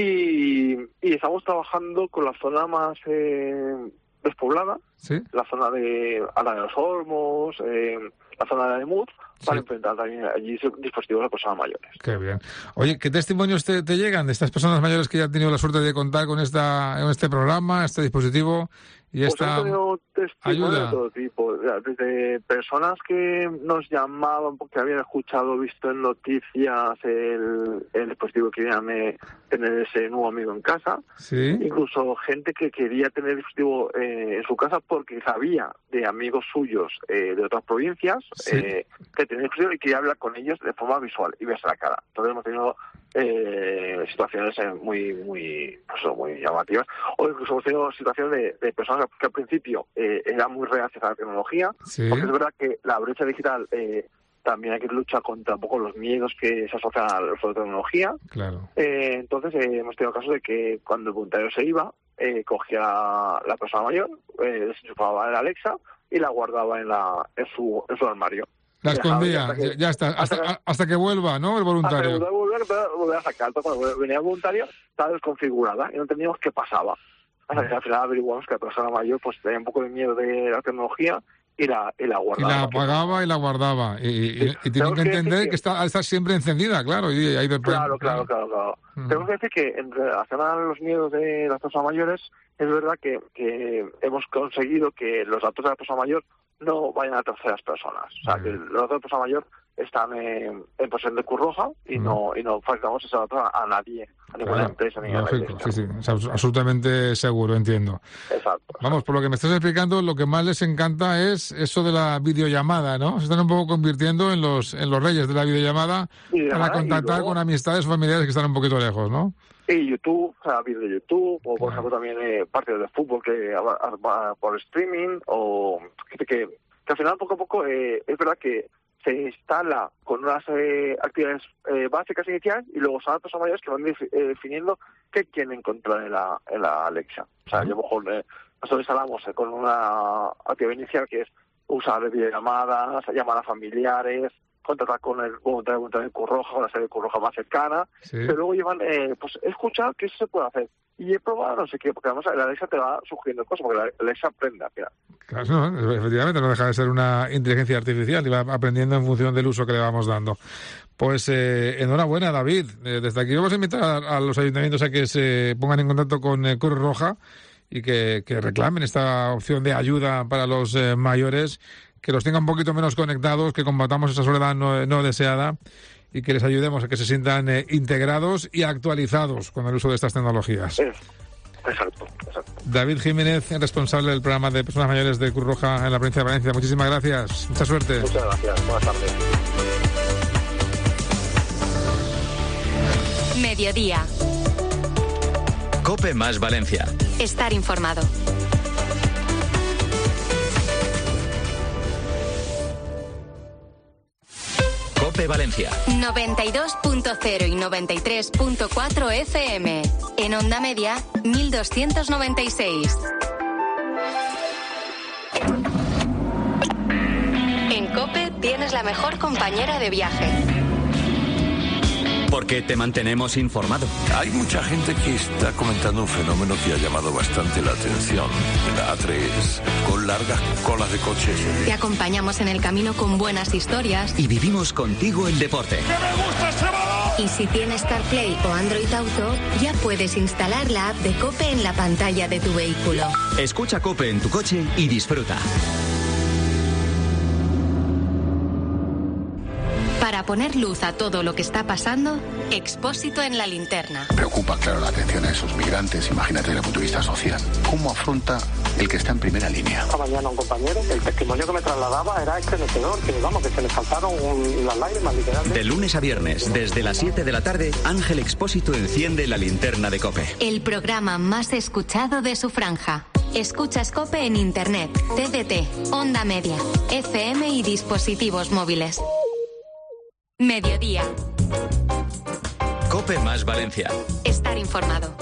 Y, y estamos trabajando con la zona más eh, despoblada, Sí. la zona de Ala de los Olmos, eh, la zona de Muz, para sí. implementar también allí dispositivos de personas mayores. Qué bien. Oye, ¿qué testimonios te, te llegan de estas personas mayores que ya han tenido la suerte de contar con esta con este programa, este dispositivo y esta pues hemos tenido testimonios ayuda? de todo tipo, desde personas que nos llamaban porque habían escuchado, visto en noticias el, el dispositivo que querían eh, tener ese nuevo amigo en casa, sí. incluso gente que quería tener el dispositivo eh, en su casa porque sabía de amigos suyos eh, de otras provincias sí. eh, que tenían el dispositivo y quería hablar con ellos de forma visual y verse la cara. Entonces hemos tenido eh, situaciones eh, muy muy pues, muy llamativas, o incluso hemos tenido situaciones de, de personas que al principio eh, eran muy reacias a la tecnología, sí. porque es verdad que la brecha digital eh, también hay que luchar contra un poco los miedos que se asocian al uso de tecnología. Claro. Eh, entonces eh, hemos tenido casos de que cuando el voluntario se iba, eh, cogía a la persona mayor, eh, desenchufaba el Alexa y la guardaba en la en su en su armario. La escondía, hasta que, ya está, hasta, hasta, hasta que vuelva, ¿no? El voluntario. Hasta que volver, volver a sacar. Entonces, cuando venía el voluntario, estaba desconfigurada y no entendíamos qué pasaba. Hasta que al final averiguamos que la persona mayor pues tenía un poco de miedo de la tecnología y la, y la guardaba. Y la apagaba y la guardaba. Y, y, sí. y tienen que entender que, que está, está siempre encendida, claro. Y ahí depende. Claro, claro, claro. claro. Uh-huh. Tenemos que decir que en relación a los miedos de las personas mayores, es verdad que, que hemos conseguido que los datos de la persona mayor no vayan a terceras personas. O sea, que los datos de la persona mayor están en, en posesión de Cruz Roja y uh-huh. no y no facilitamos esos datos a, a nadie, a ninguna claro, empresa ni a nadie. Sí, sí, es absolutamente seguro, entiendo. Exacto. Vamos, por lo que me estás explicando, lo que más les encanta es eso de la videollamada, ¿no? Se están un poco convirtiendo en los en los reyes de la videollamada para contactar luego, con amistades o familiares que están un poquito lejos, ¿no? Y YouTube, o sea, vídeos de YouTube, o por ejemplo también eh, partidos de fútbol que va por streaming, o que, que, que al final poco a poco eh, es verdad que se instala con unas eh, actividades eh, básicas iniciales y luego son datos mayores que van eh, definiendo qué quieren encontrar en la, en la Alexa. O sea, uh-huh. yo mejor eh, nosotros instalamos eh, con una actividad inicial que es usar videollamadas, llamar a familiares, contratar con el voluntario de Cruz Roja, con la sede de Cruz Roja más cercana, sí. pero luego llevan, eh, pues escuchar qué se puede hacer. Y he probado no sé qué, porque además la Alexa te va sugiriendo cosas, porque la Alexa aprende, mira. Claro, no, efectivamente, no deja de ser una inteligencia artificial y va aprendiendo en función del uso que le vamos dando. Pues eh, enhorabuena, David. Eh, desde aquí vamos a invitar a, a los ayuntamientos a que se pongan en contacto con eh, Cruz Roja y que, que reclamen esta opción de ayuda para los eh, mayores, que los tengan un poquito menos conectados, que combatamos esa soledad no, no deseada y que les ayudemos a que se sientan eh, integrados y actualizados con el uso de estas tecnologías. Exacto, exacto. David Jiménez, responsable del programa de personas mayores de Cruz Roja en la provincia de Valencia. Muchísimas gracias. Mucha suerte. Muchas gracias. Buenas tardes. Mediodía. COPE más Valencia. Estar informado. COPE Valencia. noventa y dos punto cero y noventa y tres punto cuatro F M. En onda media, mil doscientos noventa y seis. En COPE tienes la mejor compañera de viaje. Porque te mantenemos informado. Hay mucha gente que está comentando un fenómeno que ha llamado bastante la atención. La A tres, con largas colas de coches. Te acompañamos en el camino con buenas historias. Y vivimos contigo el deporte. ¡Que me gusta este balón! Y si tienes CarPlay o Android Auto, ya puedes instalar la app de COPE en la pantalla de tu vehículo. Escucha COPE en tu coche y disfruta. Para poner luz a todo lo que está pasando, Expósito en la linterna. Preocupa, claro, la atención a esos migrantes. Imagínate desde el punto de vista social. ¿Cómo afronta el que está en primera línea? Esta mañana un compañero, el testimonio que me trasladaba era estremecedor, que vamos, que se le saltaron un, las lágrimas literalmente. De lunes a viernes, desde las siete de la tarde, Ángel Expósito enciende la linterna de COPE. El programa más escuchado de su franja. Escuchas COPE en Internet, T D T, Onda Media, F M y dispositivos móviles. Mediodía. COPE más Valencia. Estar informado.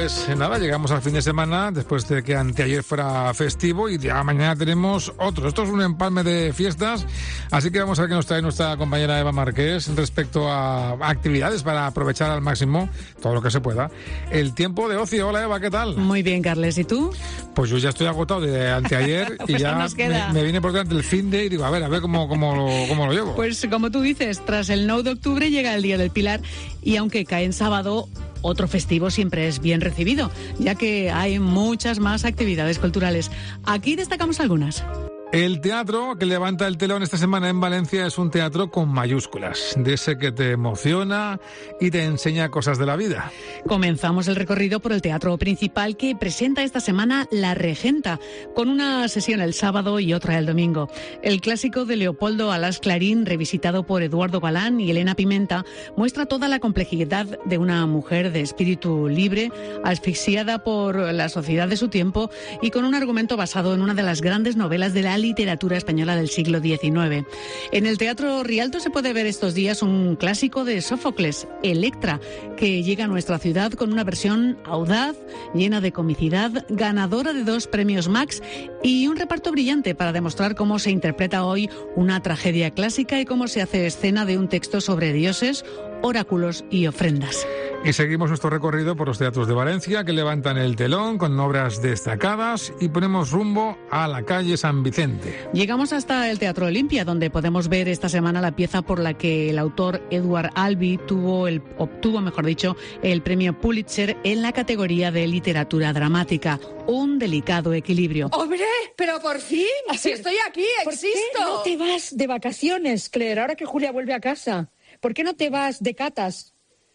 Pues nada, llegamos al fin de semana después de que anteayer fuera festivo y ya mañana tenemos otro. Esto es un empalme de fiestas, así que vamos a ver qué nos trae nuestra compañera Eva Márquez respecto a actividades para aprovechar al máximo todo lo que se pueda el tiempo de ocio. Hola Eva, ¿qué tal? Muy bien, Carles, ¿y tú? Pues yo ya estoy agotado de anteayer pues y ya me, me viene por delante el fin de y digo, a ver, a ver cómo, cómo, lo, cómo lo llevo. Pues como tú dices, tras el nueve de octubre llega el Día del Pilar y aunque cae en sábado, otro festivo siempre es bien recibido, ya que hay muchas más actividades culturales. Aquí destacamos algunas. El teatro que levanta el telón esta semana en Valencia es un teatro con mayúsculas, de ese que te emociona y te enseña cosas de la vida. Comenzamos el recorrido por el teatro principal que presenta esta semana La Regenta, con una sesión el sábado y otra el domingo. El clásico de Leopoldo Alas Clarín, revisitado por Eduardo Galán y Elena Pimenta, muestra toda la complejidad de una mujer de espíritu libre, asfixiada por la sociedad de su tiempo y con un argumento basado en una de las grandes novelas de la literatura española del siglo diecinueve. En el Teatro Rialto se puede ver estos días un clásico de Sófocles, Electra, que llega a nuestra ciudad con una versión audaz, llena de comicidad, ganadora de dos premios Max y un reparto brillante para demostrar cómo se interpreta hoy una tragedia clásica y cómo se hace escena de un texto sobre dioses, oráculos y ofrendas. Y seguimos nuestro recorrido por los teatros de Valencia que levantan el telón con obras destacadas y ponemos rumbo a la calle San Vicente. Llegamos hasta el Teatro Olimpia, donde podemos ver esta semana la pieza por la que el autor Edward Albee tuvo el, obtuvo, mejor dicho, el premio Pulitzer en la categoría de literatura dramática. Un delicado equilibrio. ¡Hombre! ¡Pero por fin! ¡Si estoy aquí, existo! ¿Por qué no te vas de vacaciones, Claire, ahora que Julia vuelve a casa? ¿Por qué no te vas de catas?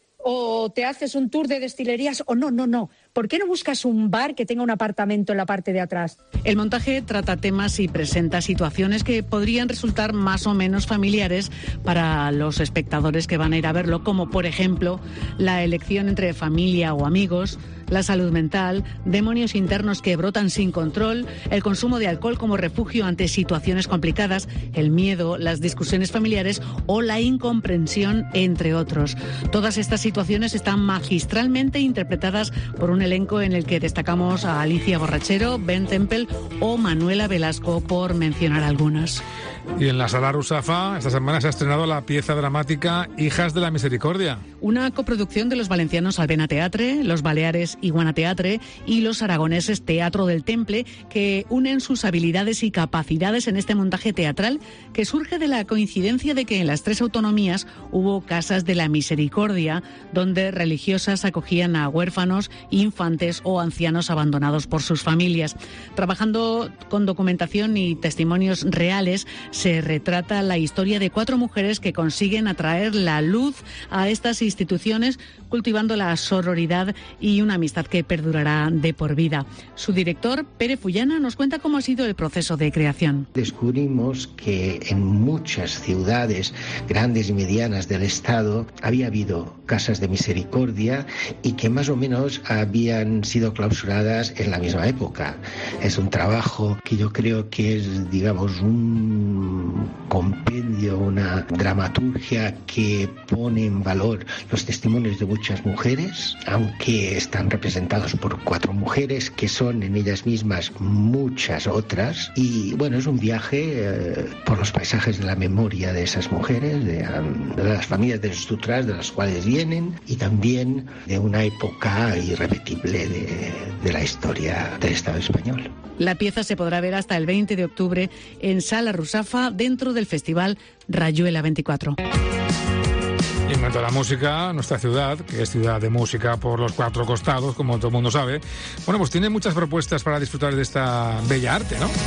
¿O te haces un tour de destilerías? O no, no, no. ¿Por qué no buscas un bar que tenga un apartamento en la parte de atrás? El montaje trata temas y presenta situaciones que podrían resultar más o menos familiares para los espectadores que van a ir a verlo, como por ejemplo la elección entre familia o amigos, la salud mental, demonios internos que brotan sin control, el consumo de alcohol como refugio ante situaciones complicadas, el miedo, las discusiones familiares o la incomprensión, entre otros. Todas estas situaciones están magistralmente interpretadas por un elenco en el que destacamos a Alicia Borrachero, Ben Temple o Manuela Velasco, por mencionar algunas. Y en la Sala Rusafa esta semana se ha estrenado la pieza dramática Hijas de la Misericordia. Una coproducción de los valencianos Albena Teatre, los baleares Iguana Teatre y los aragoneses Teatro del Temple, que unen sus habilidades y capacidades en este montaje teatral que surge de la coincidencia de que en las tres autonomías hubo casas de la misericordia, donde religiosas acogían a huérfanos, infantes o ancianos abandonados por sus familias. Trabajando con documentación y testimonios reales, se retrata la historia de cuatro mujeres que consiguen atraer la luz a estas instituciones, cultivando la sororidad y una amistad que perdurará de por vida. Su director, Pere Fullana, nos cuenta cómo ha sido el proceso de creación. Descubrimos que en muchas ciudades grandes y medianas del Estado había habido casas de misericordia y que más o menos habían sido clausuradas en la misma época. Es un trabajo que yo creo que es, digamos, un compendio, una dramaturgia que pone en valor los testimonios de muchas mujeres, aunque están representados por cuatro mujeres que son en ellas mismas muchas otras. Y bueno, es un viaje eh, por los paisajes de la memoria de esas mujeres, de, de las familias de los tutras de las cuales vienen y también de una época irrepetible de, de la historia del Estado español. La pieza se podrá ver hasta el veinte de octubre en Sala Rusafa, dentro del festival Rayuela veinticuatro. Y en cuanto a la música, nuestra ciudad, que es ciudad de música por los cuatro costados, como todo el mundo sabe, bueno, pues tiene muchas propuestas para disfrutar de esta bella arte, ¿no?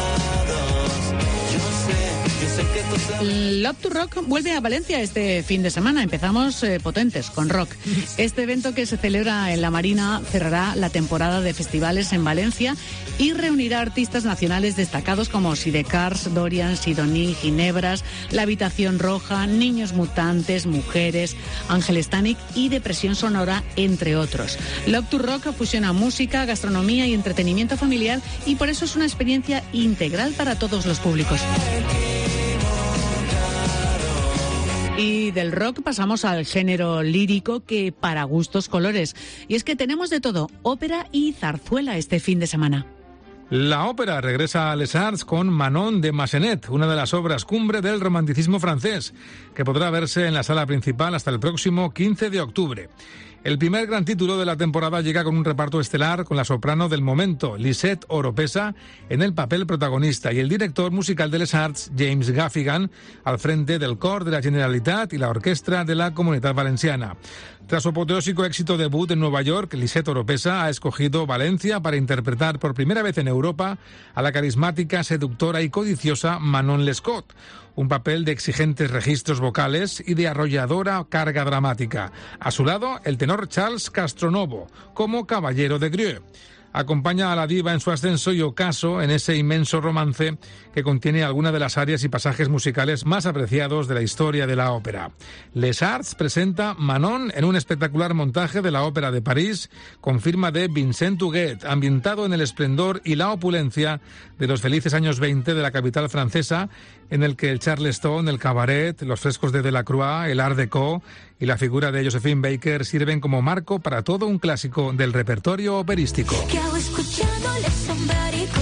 Love to Rock vuelve a Valencia este fin de semana. Empezamos eh, potentes con rock. Este evento, que se celebra en la Marina, cerrará la temporada de festivales en Valencia y reunirá artistas nacionales destacados como Sidecars, Dorian, Sidoní, Ginebras, La Habitación Roja, Niños Mutantes, Mujeres, Ángel Stanik y Depresión Sonora, entre otros. Love to Rock fusiona música, gastronomía y entretenimiento familiar, y por eso es una experiencia integral para todos los públicos. Y del rock pasamos al género lírico, que para gustos colores. Y es que tenemos de todo, ópera y zarzuela este fin de semana. La ópera regresa a Les Arts con Manon de Massenet, una de las obras cumbre del romanticismo francés, que podrá verse en la sala principal hasta el próximo quince de octubre. El primer gran título de la temporada llega con un reparto estelar con la soprano del momento, Lisette Oropesa, en el papel protagonista, y el director musical de Les Arts, James Gaffigan, al frente del cor de la Generalitat y la orquestra de la Comunitat Valenciana. Tras su apoteósico éxito debut en Nueva York, Lisette Oropesa ha escogido Valencia para interpretar por primera vez en Europa a la carismática, seductora y codiciosa Manon Lescaut, un papel de exigentes registros vocales y de arrolladora carga dramática. A su lado, el tenor Charles Castronovo, como Caballero de Grieux. Acompaña a la diva en su ascenso y ocaso en ese inmenso romance que contiene algunas de las áreas y pasajes musicales más apreciados de la historia de la ópera. Les Arts presenta Manon en un espectacular montaje de la Ópera de París, con firma de Vincent Huguet, ambientado en el esplendor y la opulencia de los felices años veinte de la capital francesa, en el que el Charleston, el cabaret, los frescos de Delacroix, el Art Deco y la figura de Josephine Baker sirven como marco para todo un clásico del repertorio operístico. ¿Qué hago escuchándole sombrerico?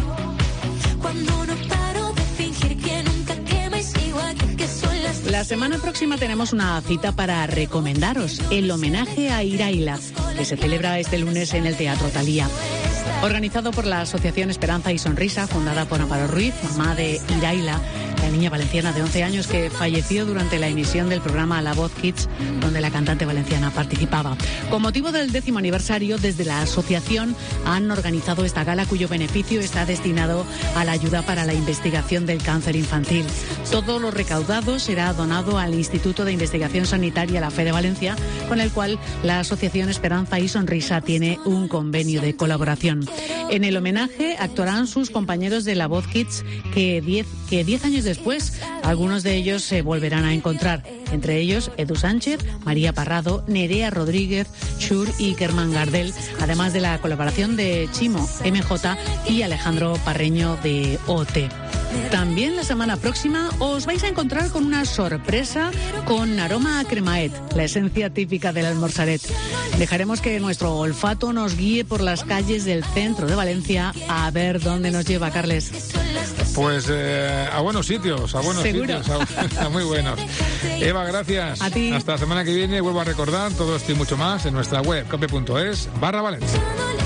Cuando no paro de fingir que nunca quema y sigo aquí, que son las... La semana próxima tenemos una cita para recomendaros el homenaje a Iraila, que se celebra este lunes en el Teatro Thalía. Organizado por la Asociación Esperanza y Sonrisa, fundada por Amparo Ruiz, mamá de Iraila, la niña valenciana de once años que falleció durante la emisión del programa La Voz Kids, donde la cantante valenciana participaba. Con motivo del décimo aniversario, desde la asociación han organizado esta gala, cuyo beneficio está destinado a la ayuda para la investigación del cáncer infantil. Todo lo recaudado será donado al Instituto de Investigación Sanitaria La Fe de Valencia, con el cual la Asociación Esperanza y Sonrisa tiene un convenio de colaboración. En el homenaje actuarán sus compañeros de La Voz Kids, que diez, que diez años después algunos de ellos se volverán a encontrar. Entre ellos Edu Sánchez, María Parrado, Nerea Rodríguez, Shur y Kerman Gardel, además de la colaboración de Chimo, M J y Alejandro Parreño de O T. También la semana próxima os vais a encontrar con una sorpresa con aroma a cremaet, la esencia típica del almorzaret. Dejaremos que nuestro olfato nos guíe por las calles del centro de Valencia a ver dónde nos lleva, Carles. Pues eh, a buenos sitios, a buenos ¿Seguro? sitios, a, a muy buenos. Eva, gracias. A ti. Hasta la semana que viene. Vuelvo a recordar todo esto y mucho más en nuestra web cope punto es barra Valencia.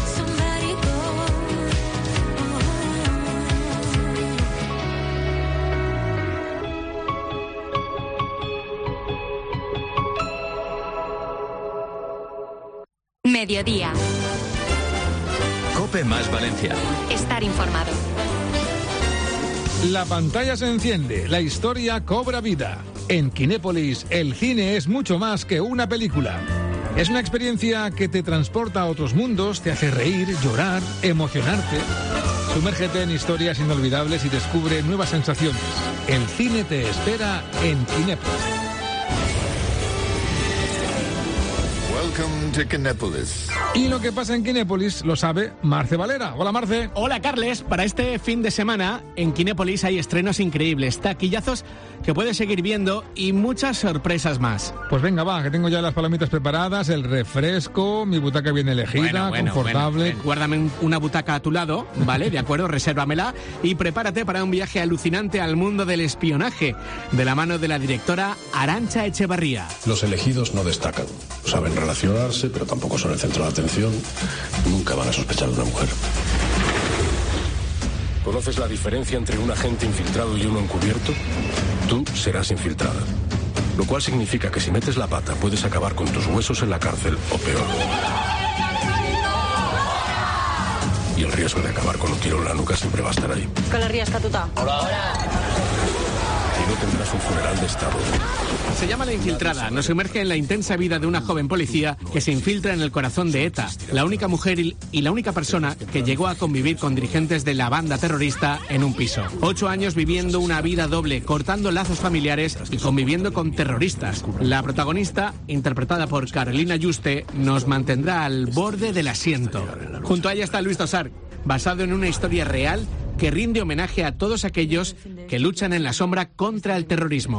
Mediodía. Cope más Valencia. Estar informado. La pantalla se enciende, la historia cobra vida. En Kinépolis, el cine es mucho más que una película. Es una experiencia que te transporta a otros mundos, te hace reír, llorar, emocionarte. Sumérgete en historias inolvidables y descubre nuevas sensaciones. El cine te espera en Kinépolis. Welcome to Kinépolis. Y lo que pasa en Kinépolis lo sabe Marce Valera. Hola, Marce. Hola, Carles. Para este fin de semana en Kinépolis hay estrenos increíbles, taquillazos que puedes seguir viendo y muchas sorpresas más. Pues venga, va, que tengo ya las palomitas preparadas, el refresco, mi butaca bien elegida, bueno, bueno, confortable. Bueno, guárdame una butaca a tu lado, ¿vale? De acuerdo, resérvamela y prepárate para un viaje alucinante al mundo del espionaje, de la mano de la directora Arantxa Echevarría. Los elegidos no destacan, saben relacionarse, pero tampoco son el centro de atención. Nunca van a sospechar de una mujer. ¿Conoces la diferencia entre un agente infiltrado y uno encubierto? Tú serás infiltrada. Lo cual significa que si metes la pata puedes acabar con tus huesos en la cárcel o peor. Y el riesgo de acabar con un tiro en la nuca siempre va a estar ahí. Hola, Rías Catuta. Hola. Y no tendrás un funeral de estado. Se llama La Infiltrada. Nos sumerge en la intensa vida de una joven policía que se infiltra en el corazón de ETA, la única mujer y la única persona que llegó a convivir con dirigentes de la banda terrorista en un piso. Ocho años viviendo una vida doble, cortando lazos familiares y conviviendo con terroristas. La protagonista, interpretada por Carolina Juste, nos mantendrá al borde del asiento. Junto a ella está Luis Tosar, basado en una historia real que rinde homenaje a todos aquellos que luchan en la sombra contra el terrorismo.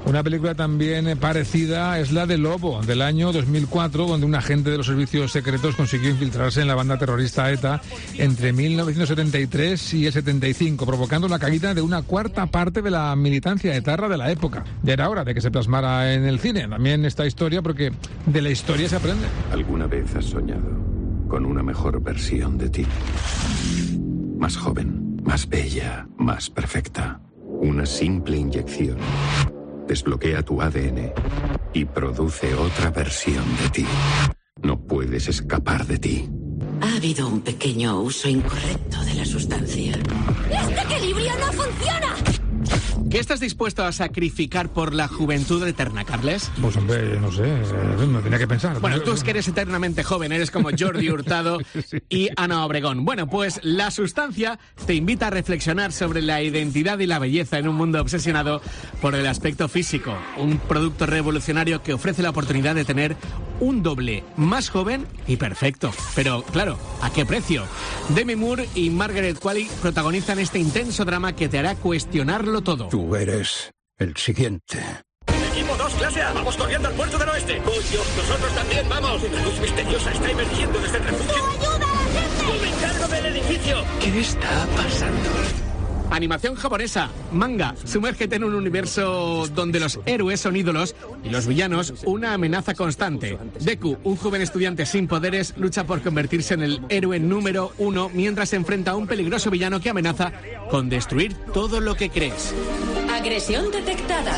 Una película también parecida es la de Lobo, del año dos mil cuatro, donde un agente de los servicios secretos consiguió infiltrarse en la banda terrorista ETA entre mil novecientos setenta y tres y el setenta y cinco, provocando la caída de una cuarta parte de la militancia etarra de la época. Ya era hora de que se plasmara en el cine también esta historia, porque de la historia se aprende. ¿Alguna vez has soñado con una mejor versión de ti? Más joven, más bella, más perfecta. Una simple inyección desbloquea tu A D N y produce otra versión de ti. No puedes escapar de ti. Ha habido un pequeño uso incorrecto de la sustancia. ¡Este equilibrio no funciona! ¿Qué estás dispuesto a sacrificar por la juventud eterna, Carles? Pues hombre, no sé, no tenía que pensar. Bueno, tú es que eres eternamente joven, eres como Jordi Hurtado y Ana Obregón. Bueno, pues La Sustancia te invita a reflexionar sobre la identidad y la belleza en un mundo obsesionado por el aspecto físico. Un producto revolucionario que ofrece la oportunidad de tener un doble más joven y perfecto. Pero, claro, ¿a qué precio? Demi Moore y Margaret Qualley protagonizan este intenso drama que te hará cuestionarlo todo. Tú eres el siguiente. Equipo dos, clase A, vamos corriendo al puerto del oeste. ¡Oh, Dios, nosotros también, vamos! Una luz misteriosa está emergiendo desde el refugio. ¡Ayuda, gente! ¡Yo me encargo del edificio! ¿Qué está pasando? Animación japonesa, manga. Sumérgete en un universo donde los héroes son ídolos y los villanos una amenaza constante. Deku, un joven estudiante sin poderes, lucha por convertirse en el héroe número uno mientras se enfrenta a un peligroso villano que amenaza con destruir todo lo que crees. Agresión detectada.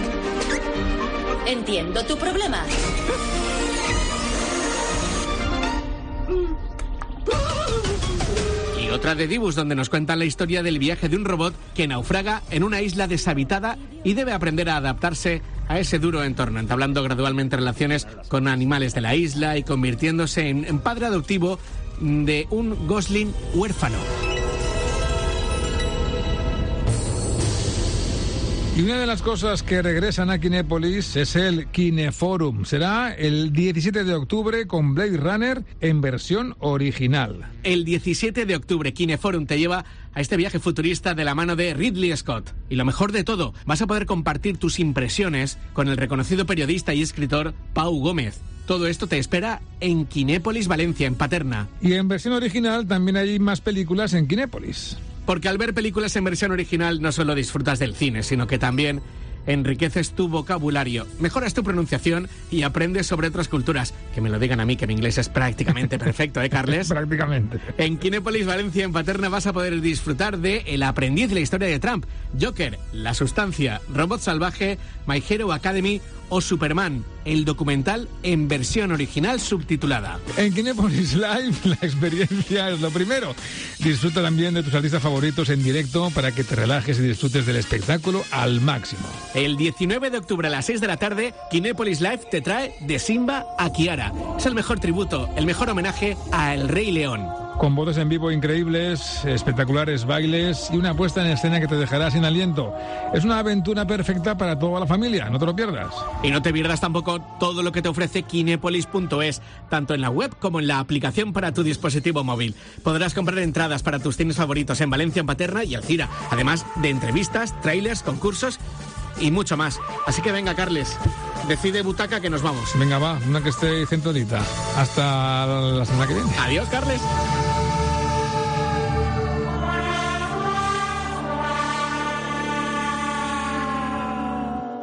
Entiendo tu problema. Y otra de Dibus, donde nos cuentan la historia del viaje de un robot que naufraga en una isla deshabitada y debe aprender a adaptarse a ese duro entorno, entablando gradualmente relaciones con animales de la isla y convirtiéndose en, en padre adoptivo de un gosling huérfano. Y una de las cosas que regresan a Kinépolis es el Kineforum. Será el diecisiete de octubre con Blade Runner en versión original. El diecisiete de octubre, Kineforum te lleva a este viaje futurista de la mano de Ridley Scott. Y lo mejor de todo, vas a poder compartir tus impresiones con el reconocido periodista y escritor Pau Gómez. Todo esto te espera en Kinépolis, Valencia, en Paterna. Y en versión original también hay más películas en Kinépolis. Porque al ver películas en versión original no solo disfrutas del cine, sino que también enriqueces tu vocabulario, mejoras tu pronunciación y aprendes sobre otras culturas. Que me lo digan a mí, que mi inglés es prácticamente perfecto, ¿eh, Carles? Prácticamente. En Kinépolis, Valencia, en Paterna, vas a poder disfrutar de El aprendiz de la historia de Trump, Joker, La sustancia, Robot salvaje, My Hero Academy o Superman, el documental en versión original subtitulada. En Kinépolis Live la experiencia es lo primero. Disfruta también de tus artistas favoritos en directo para que te relajes y disfrutes del espectáculo al máximo. El diecinueve de octubre a las seis de la tarde, Kinépolis Live te trae de Simba a Kiara. Es el mejor tributo, el mejor homenaje a El Rey León. Con voces en vivo increíbles, espectaculares bailes y una puesta en escena que te dejará sin aliento. Es una aventura perfecta para toda la familia, no te lo pierdas. Y no te pierdas tampoco todo lo que te ofrece Kinépolis punto es, tanto en la web como en la aplicación para tu dispositivo móvil. Podrás comprar entradas para tus cines favoritos en Valencia, en Paterna y Alcira, además de entrevistas, trailers, concursos y mucho más. Así que venga, Carles, decide butaca que nos vamos. Venga, va, una que esté centradita. Hasta la semana que viene. Adiós, Carles.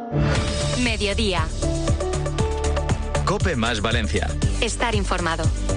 Mediodía. COPE más Valencia. Estar informado.